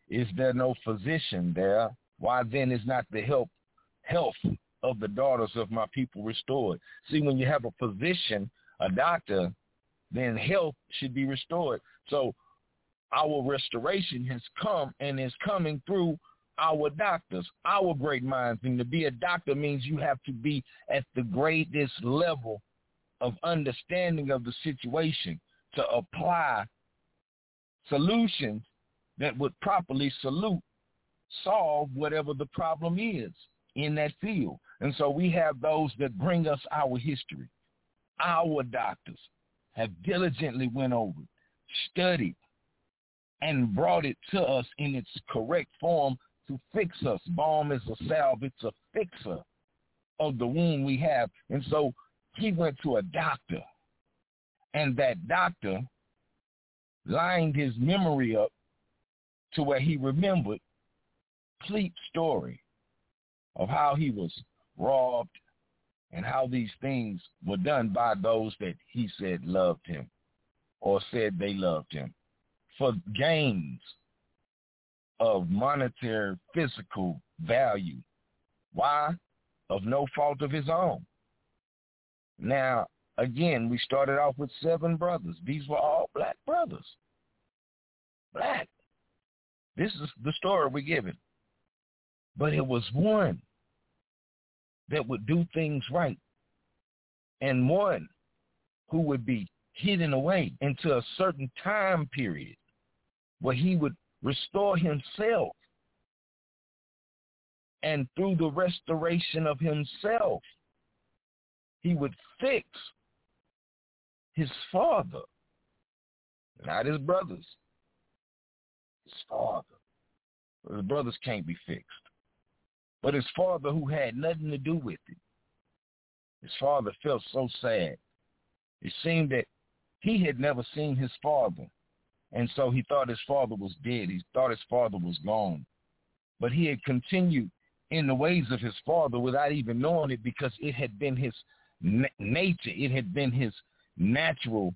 Is there no physician there? Why then is not the help, health of the daughters of my people restored? See, when you have a physician, a doctor, then health should be restored. So our restoration has come and is coming through our doctors, our great minds. And to be a doctor means you have to be at the greatest level of understanding of the situation to apply solutions that would properly salute, solve whatever the problem is in that field. And so we have those that bring us our history. Our doctors have diligently went over it, studied, and brought it to us in its correct form to fix us. Balm is a salve. It's a fixer of the wound we have. And so he went to a doctor, and that doctor lined his memory up to where he remembered complete story of how he was robbed and how these things were done by those that he said loved him or said they loved him for gains of monetary, physical value. Why? Of no fault of his own. Now, again, we started off with seven brothers. These were all black brothers. Black. This is the story we're given. But it was one that would do things right, and one who would be hidden away into a certain time period where he would restore himself, and through the restoration of himself, he would fix his father, not his brothers, his father. His brothers can't be fixed. But his father, who had nothing to do with it, his father felt so sad. It seemed that he had never seen his father, and so he thought his father was dead. He thought his father was gone. But he had continued in the ways of his father without even knowing it, because it had been his na- nature. It had been his natural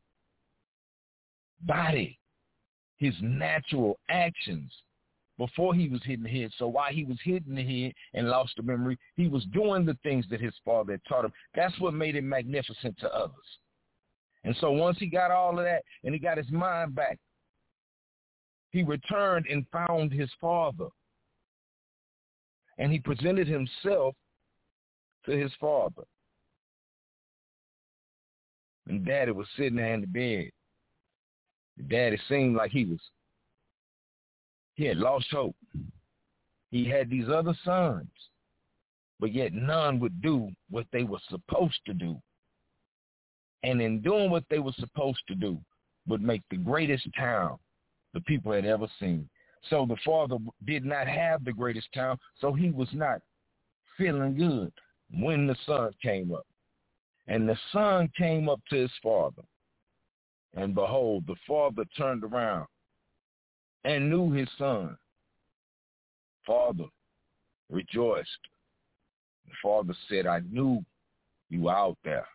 body, his natural actions before he was hitting the head. So while he was hitting the head and lost the memory, he was doing the things that his father had taught him. That's what made him magnificent to others. And so once he got all of that and he got his mind back, he returned and found his father. And he presented himself to his father. And Daddy was sitting there in the bed. Daddy seemed like he was He had lost hope. He had these other sons, but yet none would do what they were supposed to do. And in doing what they were supposed to do would make the greatest town the people had ever seen. So the father did not have the greatest town, so he was not feeling good when the son came up. And the son came up to his father. And behold, the father turned around and knew his son. Father rejoiced. The father said, I knew you were out there.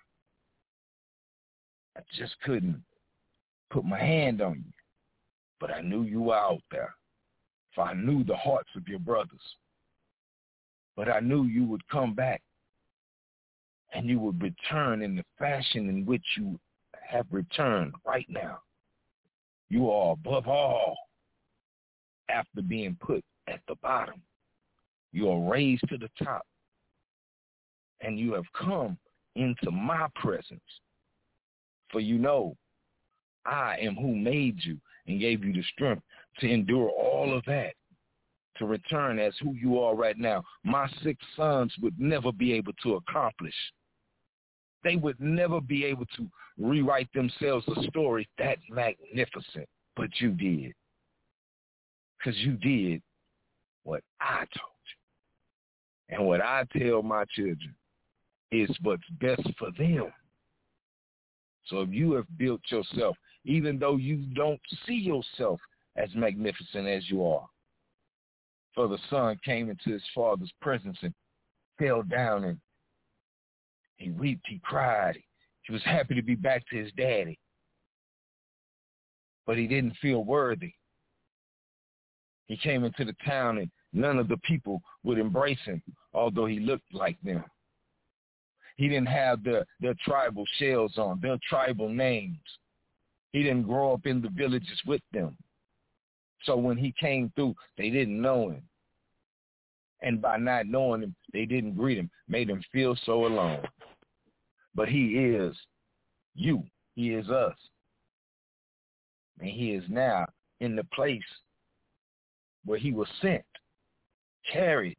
I just couldn't put my hand on you, but I knew you were out there. For I knew the hearts of your brothers. But I knew you would come back and you would return in the fashion in which you have returned right now. You are above all. After being put at the bottom, you are raised to the top, and you have come into my presence. For you know, I am who made you and gave you the strength to endure all of that, to return as who you are right now. My six sons would never be able to accomplish. They would never be able to rewrite themselves a story that magnificent, but you did. Because you did what I told you. And what I tell my children is what's best for them. So if you have built yourself, even though you don't see yourself as magnificent as you are, for the son came into his father's presence and fell down and he wept, he cried. He was happy to be back to his daddy. But he didn't feel worthy. He came into the town and none of the people would embrace him, although he looked like them. He didn't have their, their tribal shells on, their tribal names. He didn't grow up in the villages with them. So when he came through, they didn't know him. And by not knowing him, they didn't greet him, made him feel so alone. But he is you. He is us. And he is now in the place where he was sent, carried.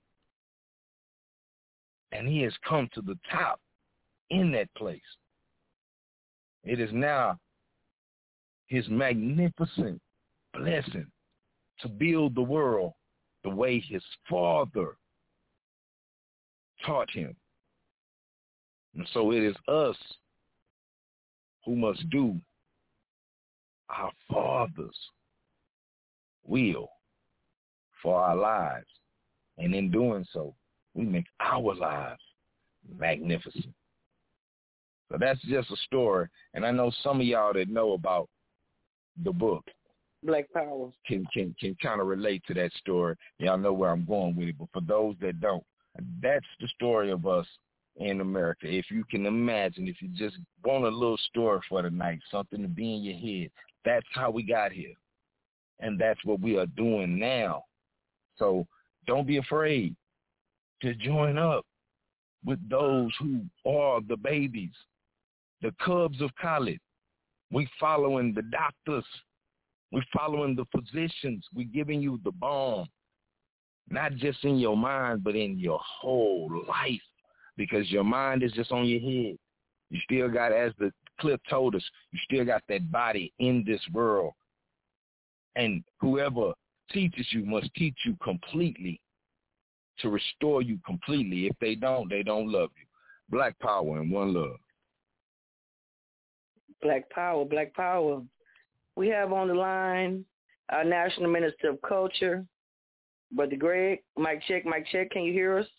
And he has come to the top in that place. It is now his magnificent blessing to build the world the way his father taught him. And so it is us who must do our Father's will for our lives. And in doing so, we make our lives magnificent. So that's just a story. And I know some of y'all that know about the book Black Power can can can kind of relate to that story. Y'all know where I'm going with it. But for those that don't, that's the story of us in America. If you can imagine, if you just want a little story for the night, something to be in your head, that's how we got here. And that's what we are doing now. So don't be afraid to join up with those who are the babies, the cubs of college. We following the doctors. We following the physicians. We giving you the balm, not just in your mind, but in your whole life, because your mind is just on your head. You still got, as the clip told us, you still got that body in this world. And whoever teaches you must teach you completely to restore you completely. If they don't, they don't love you. Black Power and one love. Black Power, Black Power. We have on the line our National Minister of Culture, Brother Greg. Mic check, mic check. Can you hear us?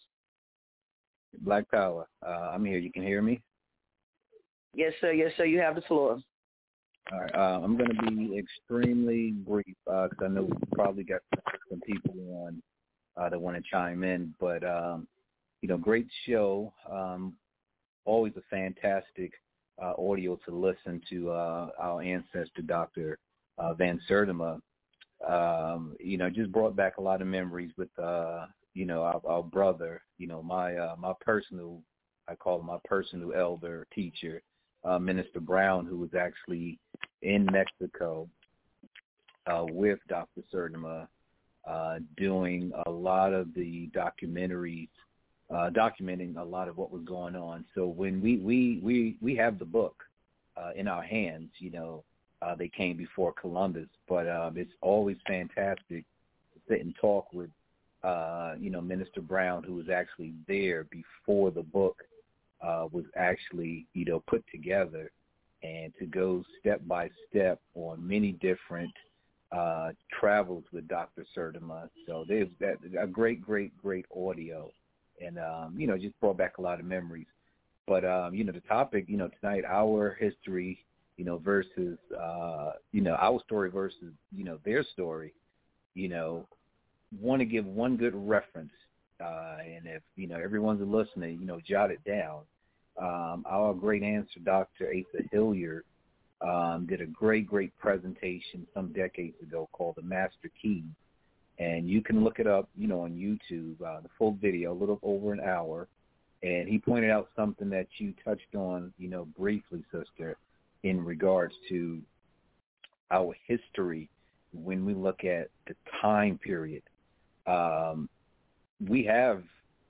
Black Power. Uh, I'm here. You can hear me? Yes, sir. Yes, sir. You have the floor. All right. Uh, I'm going to be extremely brief because uh, I know we probably got some people on uh, that want to chime in. But, um, you know, great show. Um, always a fantastic uh, audio to listen to uh, our ancestor, Doctor Uh, Van Sertima. Um, you know, just brought back a lot of memories with, uh, you know, our, our brother, you know, my uh, my personal, I call him my personal elder teacher, uh, Minister Brown, who was actually in Mexico uh, with Doctor Sertima, uh, doing a lot of the documentaries, uh, documenting a lot of what was going on. So when we, we, we, we have the book uh, in our hands, you know, uh, they came before Columbus, but um, it's always fantastic to sit and talk with, uh, you know, Minister Brown, who was actually there before the book uh, was actually, you know, put together, and to go step by step on many different uh, travels with Doctor Sertima. So there's that, a great, great, great audio, and, um, you know, just brought back a lot of memories. But, um, you know, the topic, you know, tonight, our history, you know, versus, uh, you know, our story versus, you know, their story, you know, want to give one good reference. Uh, and if, you know, everyone's listening, you know, jot it down. Um, our great answer, Doctor Asa Hilliard, um, did a great, great presentation some decades ago called The Master Key. And you can look it up, you know, on YouTube, uh, the full video, a little over an hour. And he pointed out something that you touched on, you know, briefly, sister, in regards to our history when we look at the time period. Um, we have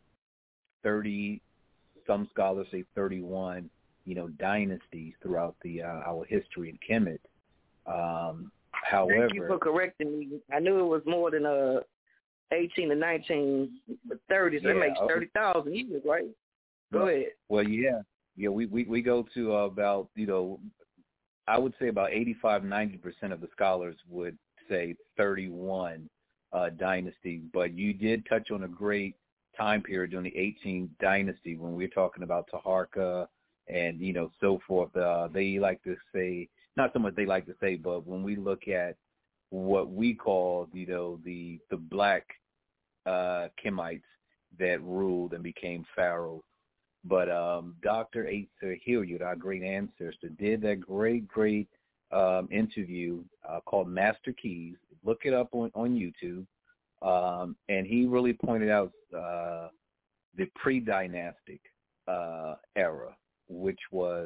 thirty, some scholars say thirty-one, you know, dynasties throughout the uh, our history in Kemet. Um, however, thank you for correcting me. I knew it was more than uh, eighteen to nineteen, but thirty, so yeah, that makes thirty thousand years, right? Go well, ahead. Well, yeah. Yeah, we, we, we go to uh, about, you know, I would say about eighty-five, ninety percent of the scholars would say thirty-one uh, dynasties, but you did touch on a great time period during the eighteenth dynasty when we're talking about Taharqa and, you know, so forth. Uh, they like to say, not so much they like to say, but when we look at what we call, you know, the the black uh, Kemites that ruled and became pharaohs. But um, Doctor Asa Hilliard, our great ancestor, did that great, great um, interview uh, called Master Keys. Look it up on, on YouTube. Um, and he really pointed out uh, the pre-dynastic uh, era, which was,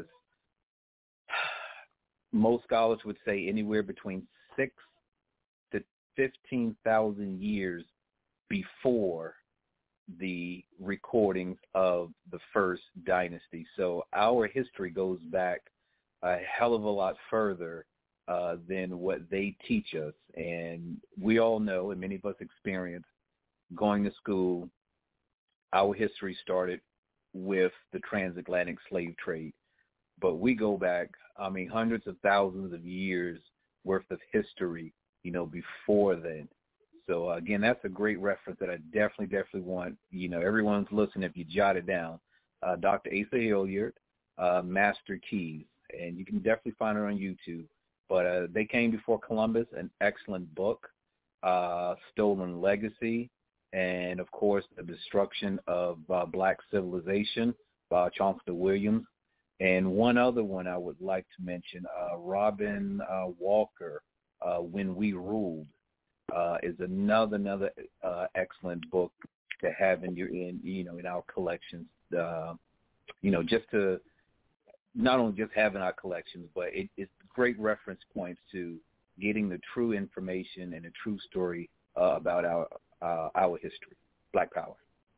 most scholars would say, anywhere between six to fifteen thousand years before the recordings of the first dynasty. So our history goes back a hell of a lot further uh, than what they teach us. And we all know, and many of us experience, going to school, our history started with the transatlantic slave trade. But we go back, I mean, hundreds of thousands of years worth of history, you know, before then. So, uh, again, that's a great reference that I definitely, definitely want, you know, everyone's listening, if you jot it down, uh, Doctor Asa Hilliard, uh, Master Keys, and you can definitely find it on YouTube. But uh, They Came Before Columbus, an excellent book, uh, Stolen Legacy, and, of course, The Destruction of uh, Black Civilization by Chancellor Williams. And one other one I would like to mention, uh, Robin uh, Walker, uh, When We Ruled. Uh, is another another uh, excellent book to have in your in you know in our collections. Uh, you know, just to not only just have in our collections, but it, it's great reference points to getting the true information and the true story uh, about our uh, our history. Black Power.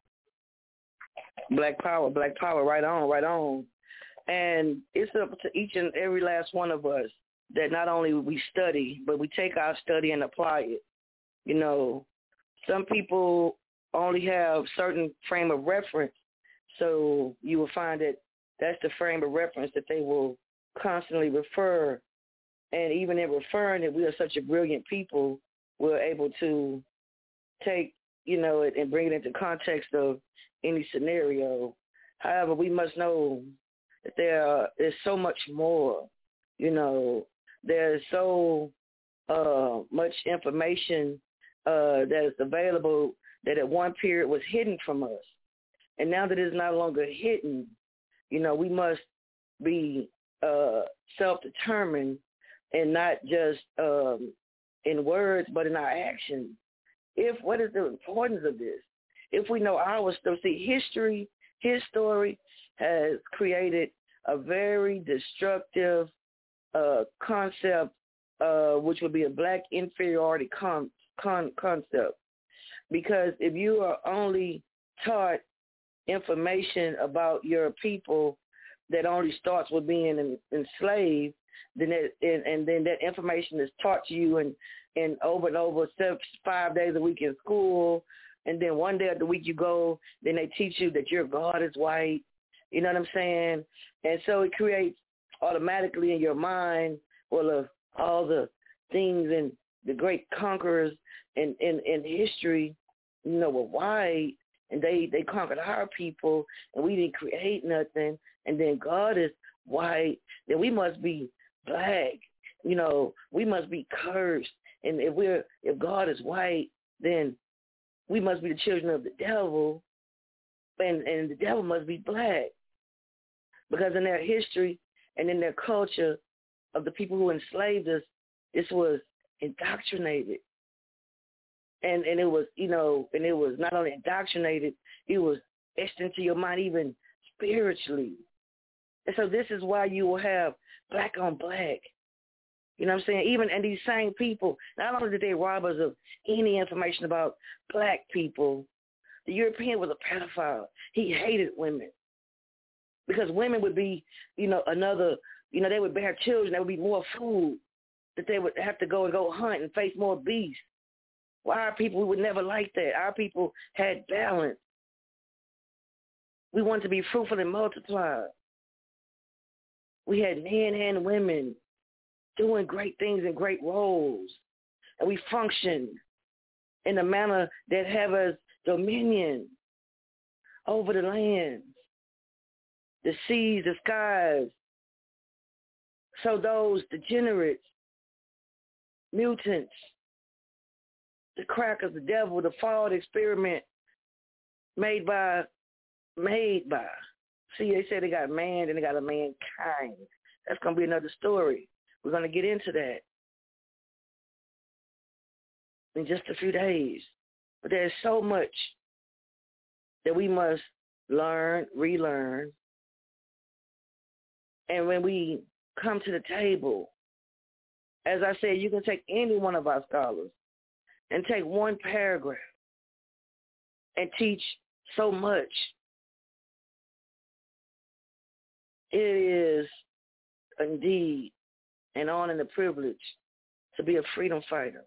Black Power, Black Power, right on, right on. And it's up to each and every last one of us that not only we study, but we take our study and apply it. You know, some people only have certain frame of reference, so you will find that that's the frame of reference that they will constantly refer. And even in referring that we are such a brilliant people, we're able to take, you know, it and bring it into context of any scenario. However, we must know that there is so much more, you know, there's so uh, much information Uh, that is available that at one period was hidden from us. And now that it's no longer hidden, you know, we must be uh, self-determined and not just um, in words, but in our actions. If, what is the importance of this? If we know our story, see, history, his story has created a very destructive uh, concept, uh, which would be a black inferiority con- Con- concept, because if you are only taught information about your people that only starts with being en- enslaved, then that, and, and then that information is taught to you and, and over and over, seven, five days a week in school, and then one day of the week you go, then they teach you that your God is white, you know what I'm saying? And so it creates automatically in your mind, well, of all the things and the great conquerors in, in, in history, you know, were white, and they, they conquered our people, and we didn't create nothing, and then God is white, then we must be black, you know, we must be cursed, and if we're, if God is white, then we must be the children of the devil, and, and the devil must be black, because in their history and in their culture of the people who enslaved us, this was indoctrinated. And and it was, you know, and it was not only indoctrinated, it was etched into your mind even spiritually. And so this is why you will have black on black. You know what I'm saying? Even, and these same people, not only did they rob us of any information about black people, the European was a pedophile. He hated women. Because women would be, you know, another, you know, they would bear children, there would be more food, that they would have to go and go hunt and face more beasts. Well, our people, we would never like that. Our people had balance. We wanted to be fruitful and multiply. We had men and women doing great things in great roles. And we functioned in a manner that have us dominion over the lands, the seas, the skies. So those degenerates, mutants, the crackers, the devil, the fall, the experiment made by, made by. See, they say they got man, then they got a mankind. That's going to be another story. We're going to get into that in just a few days. But there's so much that we must learn, relearn. And when we come to the table, as I said, you can take any one of our scholars and take one paragraph and teach so much. It is indeed an honor and a privilege to be a freedom fighter.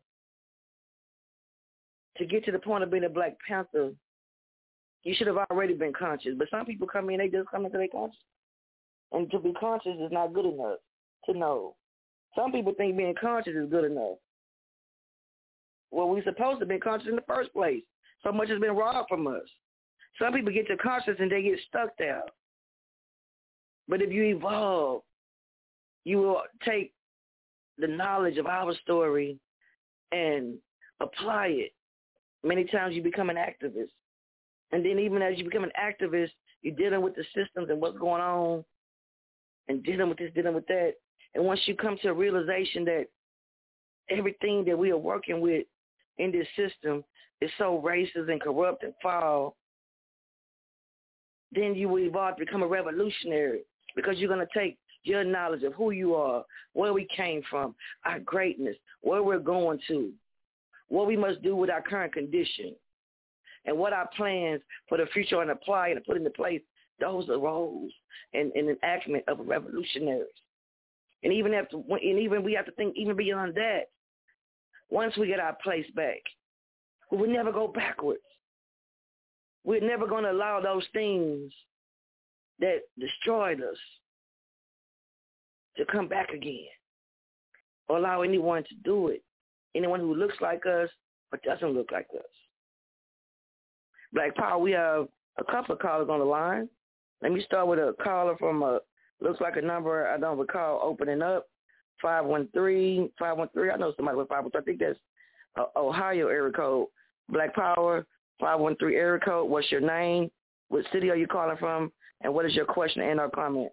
To get to the point of being a Black Panther, you should have already been conscious. But some people come in, they just come into their conscious. And to be conscious is not good enough to know. Some people think being conscious is good enough. Well, we're supposed to be conscious in the first place. So much has been robbed from us. Some people get to conscious and they get stuck there. But if you evolve, you will take the knowledge of our story and apply it. Many times you become an activist. And then even as you become an activist, you're dealing with the systems and what's going on and dealing with this, dealing with that. And once you come to a realization that everything that we are working with in this system is so racist and corrupt and foul, then you will evolve to become a revolutionary because you're going to take your knowledge of who you are, where we came from, our greatness, where we're going to, what we must do with our current condition, and what our plans for the future are, and apply and put into place. Those are roles and, and enactment of a revolutionary. And even after, and even we have to think even beyond that. Once we get our place back, we will never go backwards. We're never going to allow those things that destroyed us to come back again, or allow anyone to do it. Anyone who looks like us but doesn't look like us. Black Power, we have a couple of callers on the line. Let me start with a caller from a, looks like a number I don't recall opening up, five one three, five one three. I know somebody with five one three. I think that's uh, Ohio area code. Black Power, five one three area code. What's your name? What city are you calling from? And what is your question and or comment?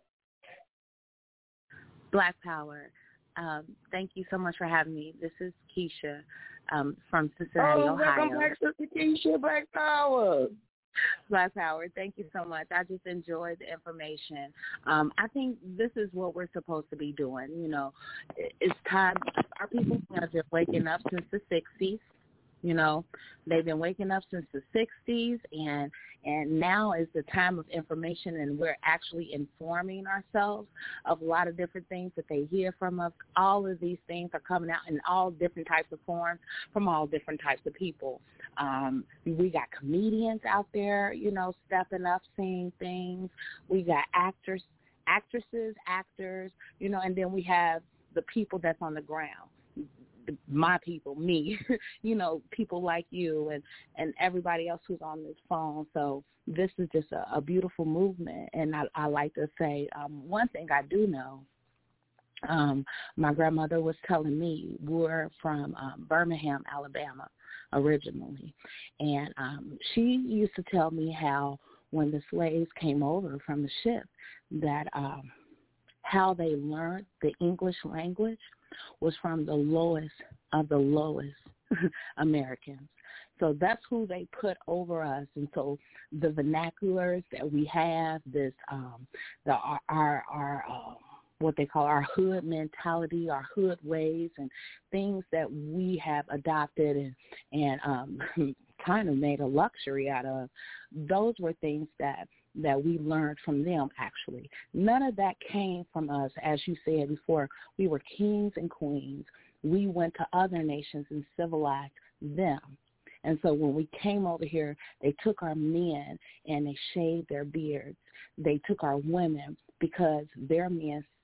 Black Power. Um, thank you so much for having me. This is Keisha um, from Cincinnati, oh, Ohio. Welcome back, Sister Keisha. Black Power. Black Power. Thank you so much. I just enjoyed the information. Um, I think this is what we're supposed to be doing. You know, it's time. Our people are just waking up since the sixties. You know, they've been waking up since the sixties, and and now is the time of information, and we're actually informing ourselves of a lot of different things that they hear from us. All of these things are coming out in all different types of forms from all different types of people. Um, we got comedians out there, you know, stepping up, saying things. We got actors, actresses, actors, you know, and then we have the people that's on the ground. My people, me, you know, people like you and, and everybody else who's on this phone. So this is just a, a beautiful movement. And I, I like to say um, one thing I do know, um, my grandmother was telling me we're from um, Birmingham, Alabama, originally. And um, she used to tell me how when the slaves came over from the ship that um, how they learned the English language was from the lowest of the lowest Americans. So that's who they put over us. And so the vernaculars that we have, this, um, the, our, our, our uh, what they call our hood mentality, our hood ways, and things that we have adopted and, and um, kind of made a luxury out of, those were things that that we learned from them, actually. None of that came from us. As you said before, we were kings and queens. We went to other nations and civilized them. And so when we came over here, they took our men and they shaved their beards. They took our women because their men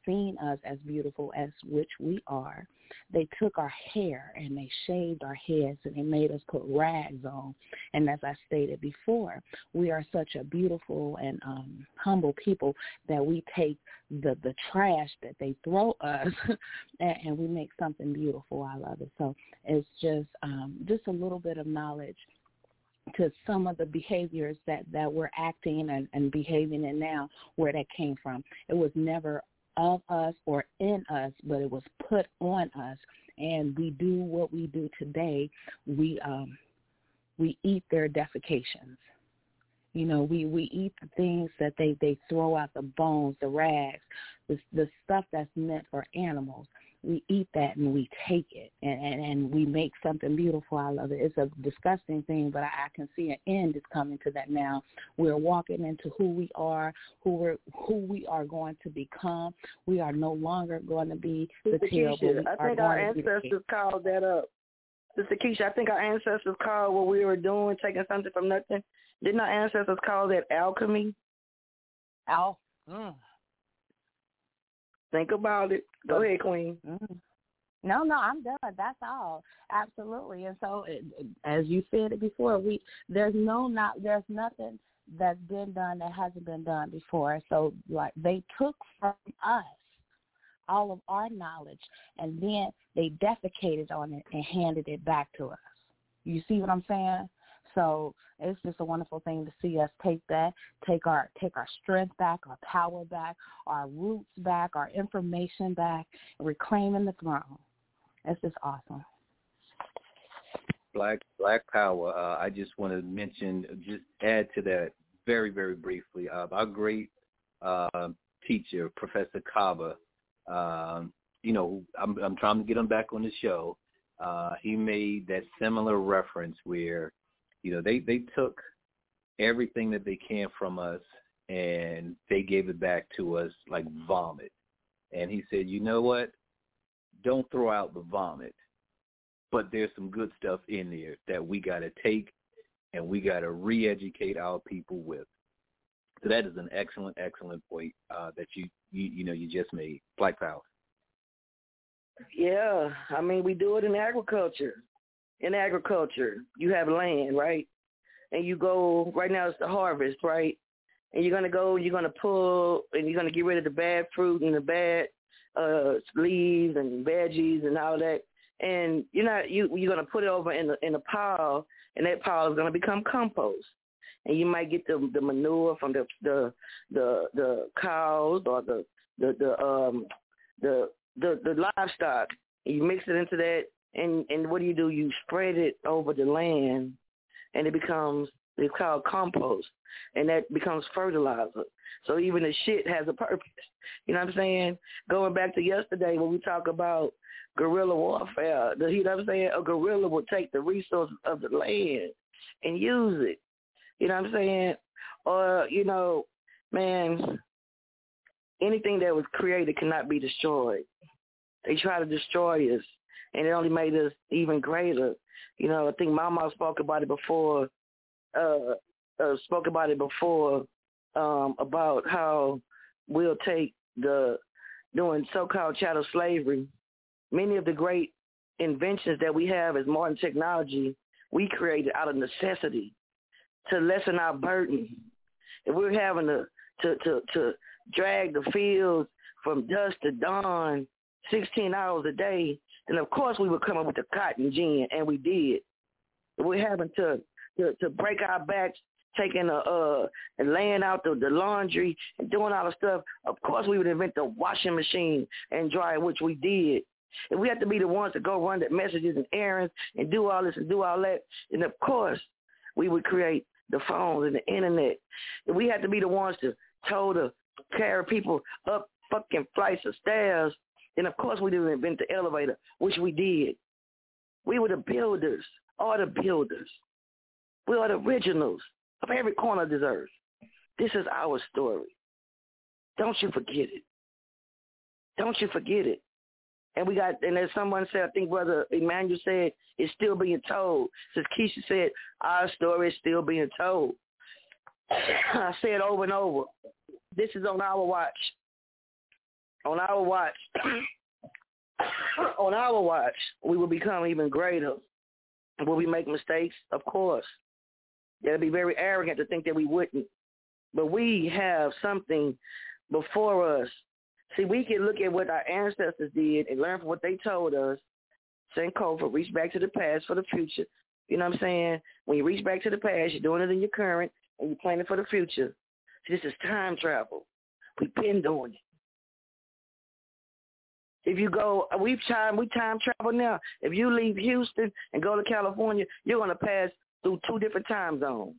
seen us as beautiful as which we are, they took our hair and they shaved our heads and they made us put rags on. And as I stated before, we are such a beautiful and um, humble people that we take the, the trash that they throw us and, and we make something beautiful out of it. So it's just um, just a little bit of knowledge to some of the behaviors that, that we're acting and, and behaving in now, where that came from. It was never of us or in us, but it was put on us. And we do what we do today. We um, we eat their defecations. You know, we, we eat the things that they, they throw out, the bones, the rags, the, the stuff that's meant for animals. We eat that and we take it and, and, and we make something beautiful out of it. It's a disgusting thing, but I, I can see an end is coming to that now. We're walking into who we are, who we're, who we are going to become. We are no longer going to be the tail. I think our ancestors called that up. Sister Keisha, I think our ancestors called what we were doing, taking something from nothing. Didn't our ancestors call that alchemy? Al. Mm. Think about it. Go ahead, Queen. Mm. No, no, I'm done. That's all. Absolutely. And so, it, as you said it before, we there's no not there's nothing that's been done that hasn't been done before. So, like they took from us all of our knowledge, and then they defecated on it and handed it back to us. You see what I'm saying? So it's just a wonderful thing to see us take that, take our take our strength back, our power back, our roots back, our information back, and reclaiming the throne. It's just awesome. Black Black Power. Uh, I just want to mention, just add to that very, very briefly. Uh, our great uh, teacher, Professor Kaba. Um, you know, I'm, I'm trying to get him back on the show. Uh, he made that similar reference where, you know, they, they took everything that they can from us and they gave it back to us like vomit. And he said, you know what? Don't throw out the vomit, but there's some good stuff in there that we got to take and we got to re-educate our people with. So that is an excellent, excellent point uh, that you, you, you know, you just made. Black Power. Yeah, I mean, we do it in agriculture. In agriculture, you have land, right? And you go, right now it's the harvest, right? And you're going to go, you're going to pull, and you're going to get rid of the bad fruit and the bad uh, leaves and veggies and all that. And you're not, you, you're going to put it over in, the, in a pile, and that pile is going to become compost. And you might get the the manure from the the the, the cows or the the the um the the, the livestock. And you mix it into that, and, and what do you do? You spread it over the land, and it becomes, it's called compost, and that becomes fertilizer. So even the shit has a purpose. You know what I'm saying? Going back to yesterday when we talk about guerrilla warfare, the, you know what I'm saying? A guerrilla will take the resources of the land and use it. You know what I'm saying? Or, you know, man, anything that was created cannot be destroyed. They try to destroy us, and it only made us even greater. You know, I think Mama spoke about it before, uh, uh, spoke about it before, um, about how we'll take the, doing so-called chattel slavery, many of the great inventions that we have as modern technology, we created out of necessity to lessen our burden. If we're having to, to, to, to drag the fields from dusk to dawn, sixteen hours a day, then of course we would come up with the cotton gin, and we did. If we're having to, to, to break our backs, taking a, uh, and laying out the, the laundry and doing all the stuff, of course we would invent the washing machine and dry, which we did. If we have to be the ones to go run the messages and errands and do all this and do all that, then of course we would create the phones and the internet. If we had to be the ones to tow to carry people up fucking flights of stairs, then of course we didn't invent the elevator, which we did. We were the builders, all the builders. We are the originals of every corner of this earth. This is our story. Don't you forget it. Don't you forget it. And we got, and as someone said, I think Brother Emmanuel said, it's still being told. Since Keisha said, our story is still being told. I say it over and over. This is on our watch. on our watch, on our watch, we will become even greater. Will we make mistakes? Of course. It'll be very arrogant to think that we wouldn't. But we have something before us. See, we can look at what our ancestors did and learn from what they told us. Saint Cofer, reach back to the past for the future. You know what I'm saying? When you reach back to the past, you're doing it in your current, and you're planning for the future. See, this is time travel. We've been doing it. If you go, we've time, we time travel now. If you leave Houston and go to California, you're going to pass through two different time zones.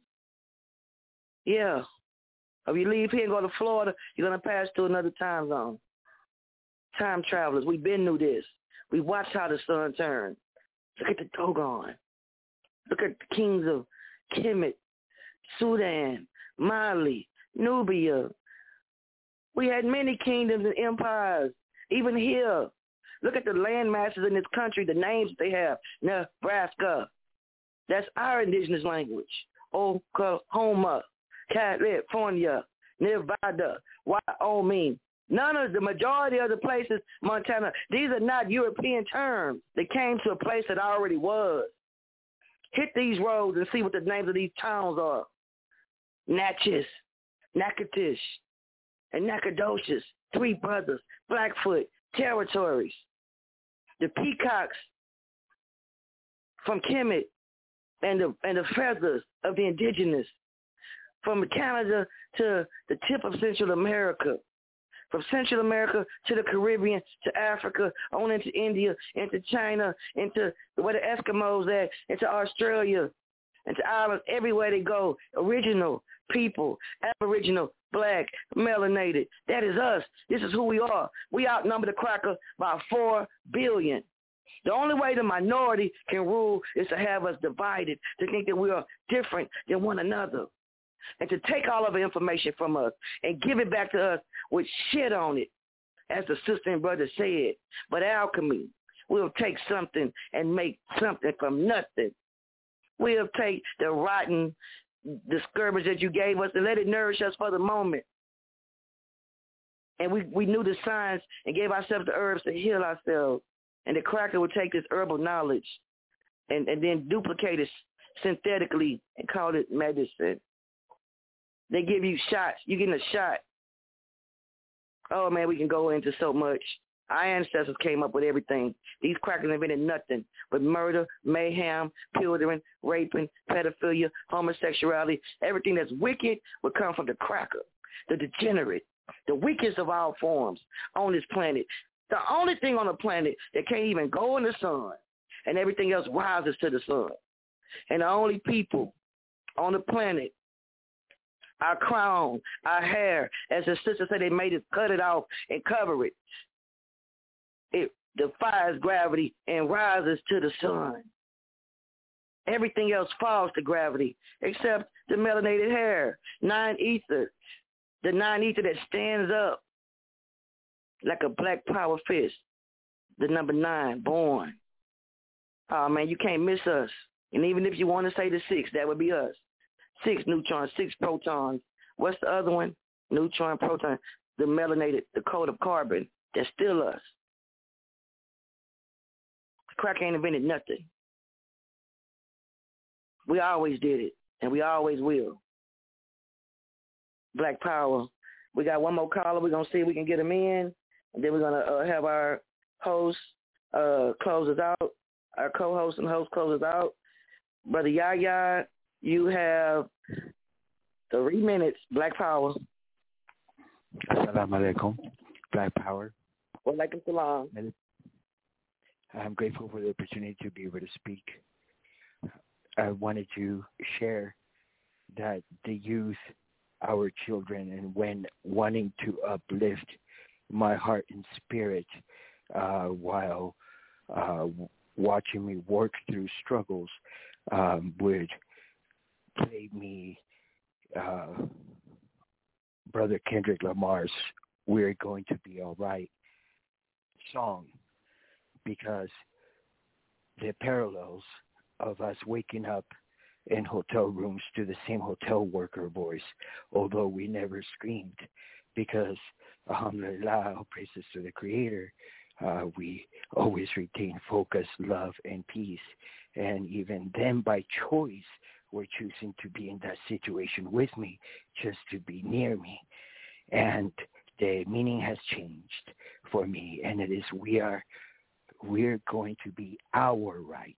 Yeah. If you leave here and go to Florida, you're going to pass through another time zone. Time travelers, we've been through this. We watched how the sun turned. Look at the Dogon. Look at the kings of Kemet, Sudan, Mali, Nubia. We had many kingdoms and empires. Even here, look at the land masses in this country, the names they have. Nebraska. That's our indigenous language. Oklahoma, California, Nevada, Wyoming. None of the majority of the places, Montana, these are not European terms. They came to a place that already was. Hit these roads and see what the names of these towns are. Natchez, Natchitoches, and Nacogdoches, Three Brothers, Blackfoot, territories. The peacocks from Kemet and the and the feathers of the indigenous. From Canada to the tip of Central America. From Central America to the Caribbean, to Africa, on into India, into China, into where the Eskimos at, into Australia, into islands, everywhere they go. Original people, Aboriginal, black, melanated. That is us. This is who we are. We outnumber the cracker by four billion. The only way the minority can rule is to have us divided, to think that we are different than one another. And to take all of the information from us and give it back to us with shit on it, as the sister and brother said. But alchemy, we'll take something and make something from nothing. We'll take the rotten, the scourge that you gave us and let it nourish us for the moment. And we, we knew the signs and gave ourselves the herbs to heal ourselves. And the cracker would take this herbal knowledge and, and then duplicate it synthetically and call it medicine. They give you shots. You're getting a shot. Oh, man, we can go into so much. Our ancestors came up with everything. These crackers invented nothing but murder, mayhem, plundering, raping, pedophilia, homosexuality. Everything that's wicked would come from the cracker, the degenerate, the weakest of all forms on this planet. The only thing on the planet that can't even go in the sun, and everything else rises to the sun. And the only people on the planet, our crown, our hair, as the sister said, they made us cut it off and cover it. It defies gravity and rises to the sun. Everything else falls to gravity except the melanated hair, nine ether, the nine ether that stands up like a black power fist, the number nine, born. Oh, man, you can't miss us. And even if you want to say the six, that would be us. Six neutrons, six protons. What's the other one? Neutron, proton, the melanated, the code of carbon. That's still us. Crack ain't invented nothing. We always did it, and we always will. Black power. We got one more caller. We're going to see if we can get him in, and then we're going to uh, have our host uh, close us out, our co-host and host close us out. Brother Yaya, you have three minutes. Black power. Assalamu alaikum. Black power. Wa alaikum salam. I'm grateful for the opportunity to be able to speak. I wanted to share that the youth, our children, and when wanting to uplift my heart and spirit uh, while uh, watching me work through struggles um, would play me uh, Brother Kendrick Lamar's We're Going to Be All Right song, because the parallels of us waking up in hotel rooms to the same hotel worker voice, although we never screamed because alhamdulillah, all praises to the Creator, uh, we always retain focus, love, and peace. And even then, by choice, we're choosing to be in that situation with me, just to be near me. And the meaning has changed for me, and it is we are we're going to be our right.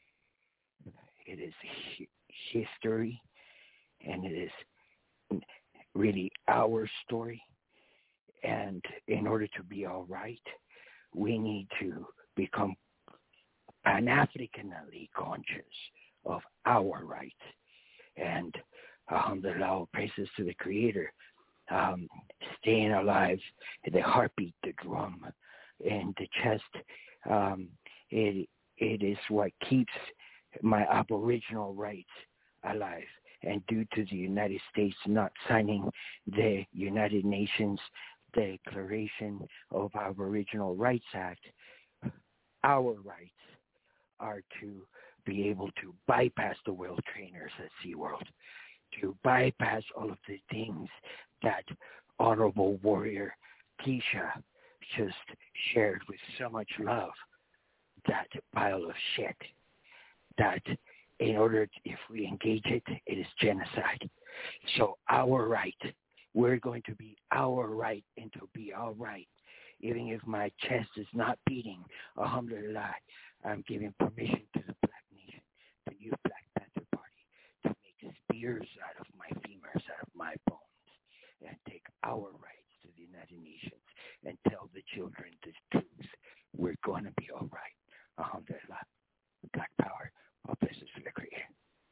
It is hi- history, and it is really our story. And in order to be all right, we need to become Pan-Africanally conscious of our rights. And alhamdulillah, all praises to the Creator. Um, staying alive, the heartbeat, the drum, and the chest, um, it it is what keeps my Aboriginal rights alive. And due to the United States not signing the United Nations Declaration of Aboriginal Rights Act, our rights are to be able to bypass the world trainers at SeaWorld, to bypass all of the things that Honorable Warrior Keisha just shared with so much love, that pile of shit, that in order, to, if we engage it, it is genocide. So our right, we're going to be our right and to be all right. Even if my chest is not beating, alhamdulillah, I'm giving permission to the Black Nation, the new Black Panther Party, to make spears out of my femurs, out of my bones, and take our rights to the United Nations and tell the children the truth. We're going to be all right. Alhamdulillah. Black power. All blessings for the Creator.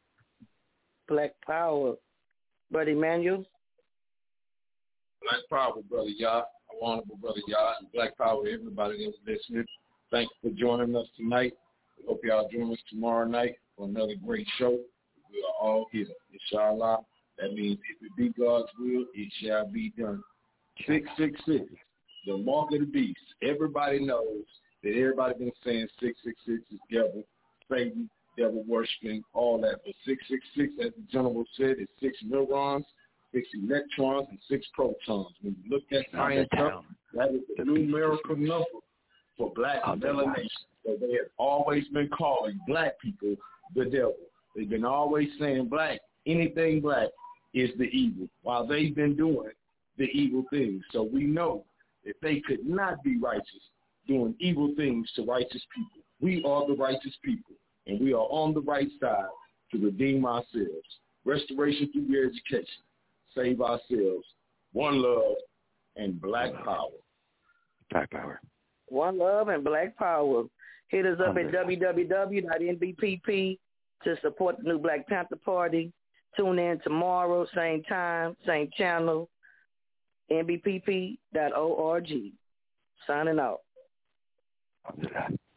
Black power. Brother Emmanuel? Black power, Brother Yah. Honorable Brother Yah, and Black power, everybody that's listening. Thanks for joining us tonight. We hope y'all join us tomorrow night for another great show. We are all here, inshallah. That means if it be God's will, it shall be done. six six six, the mark of the beast. Everybody knows that everybody been saying six six six is devil, Satan, devil worshiping, all that. But six six six, as the general said, is six neurons, six electrons, and six protons. When you look at science up, that is the numerical number for black melanation. So they have always been calling black people the devil. They've been always saying black, anything black is the evil, while they've been doing the evil things. So we know that they could not be righteous doing evil things to righteous people. We are the righteous people, and we are on the right side to redeem ourselves. Restoration through your education. Save ourselves. One love and black power. Black power. One love and black power. Hit us up at w w w dot n b p p to support the new Black Panther Party. Tune in tomorrow, same time, same channel, n b p p dot org. Signing out.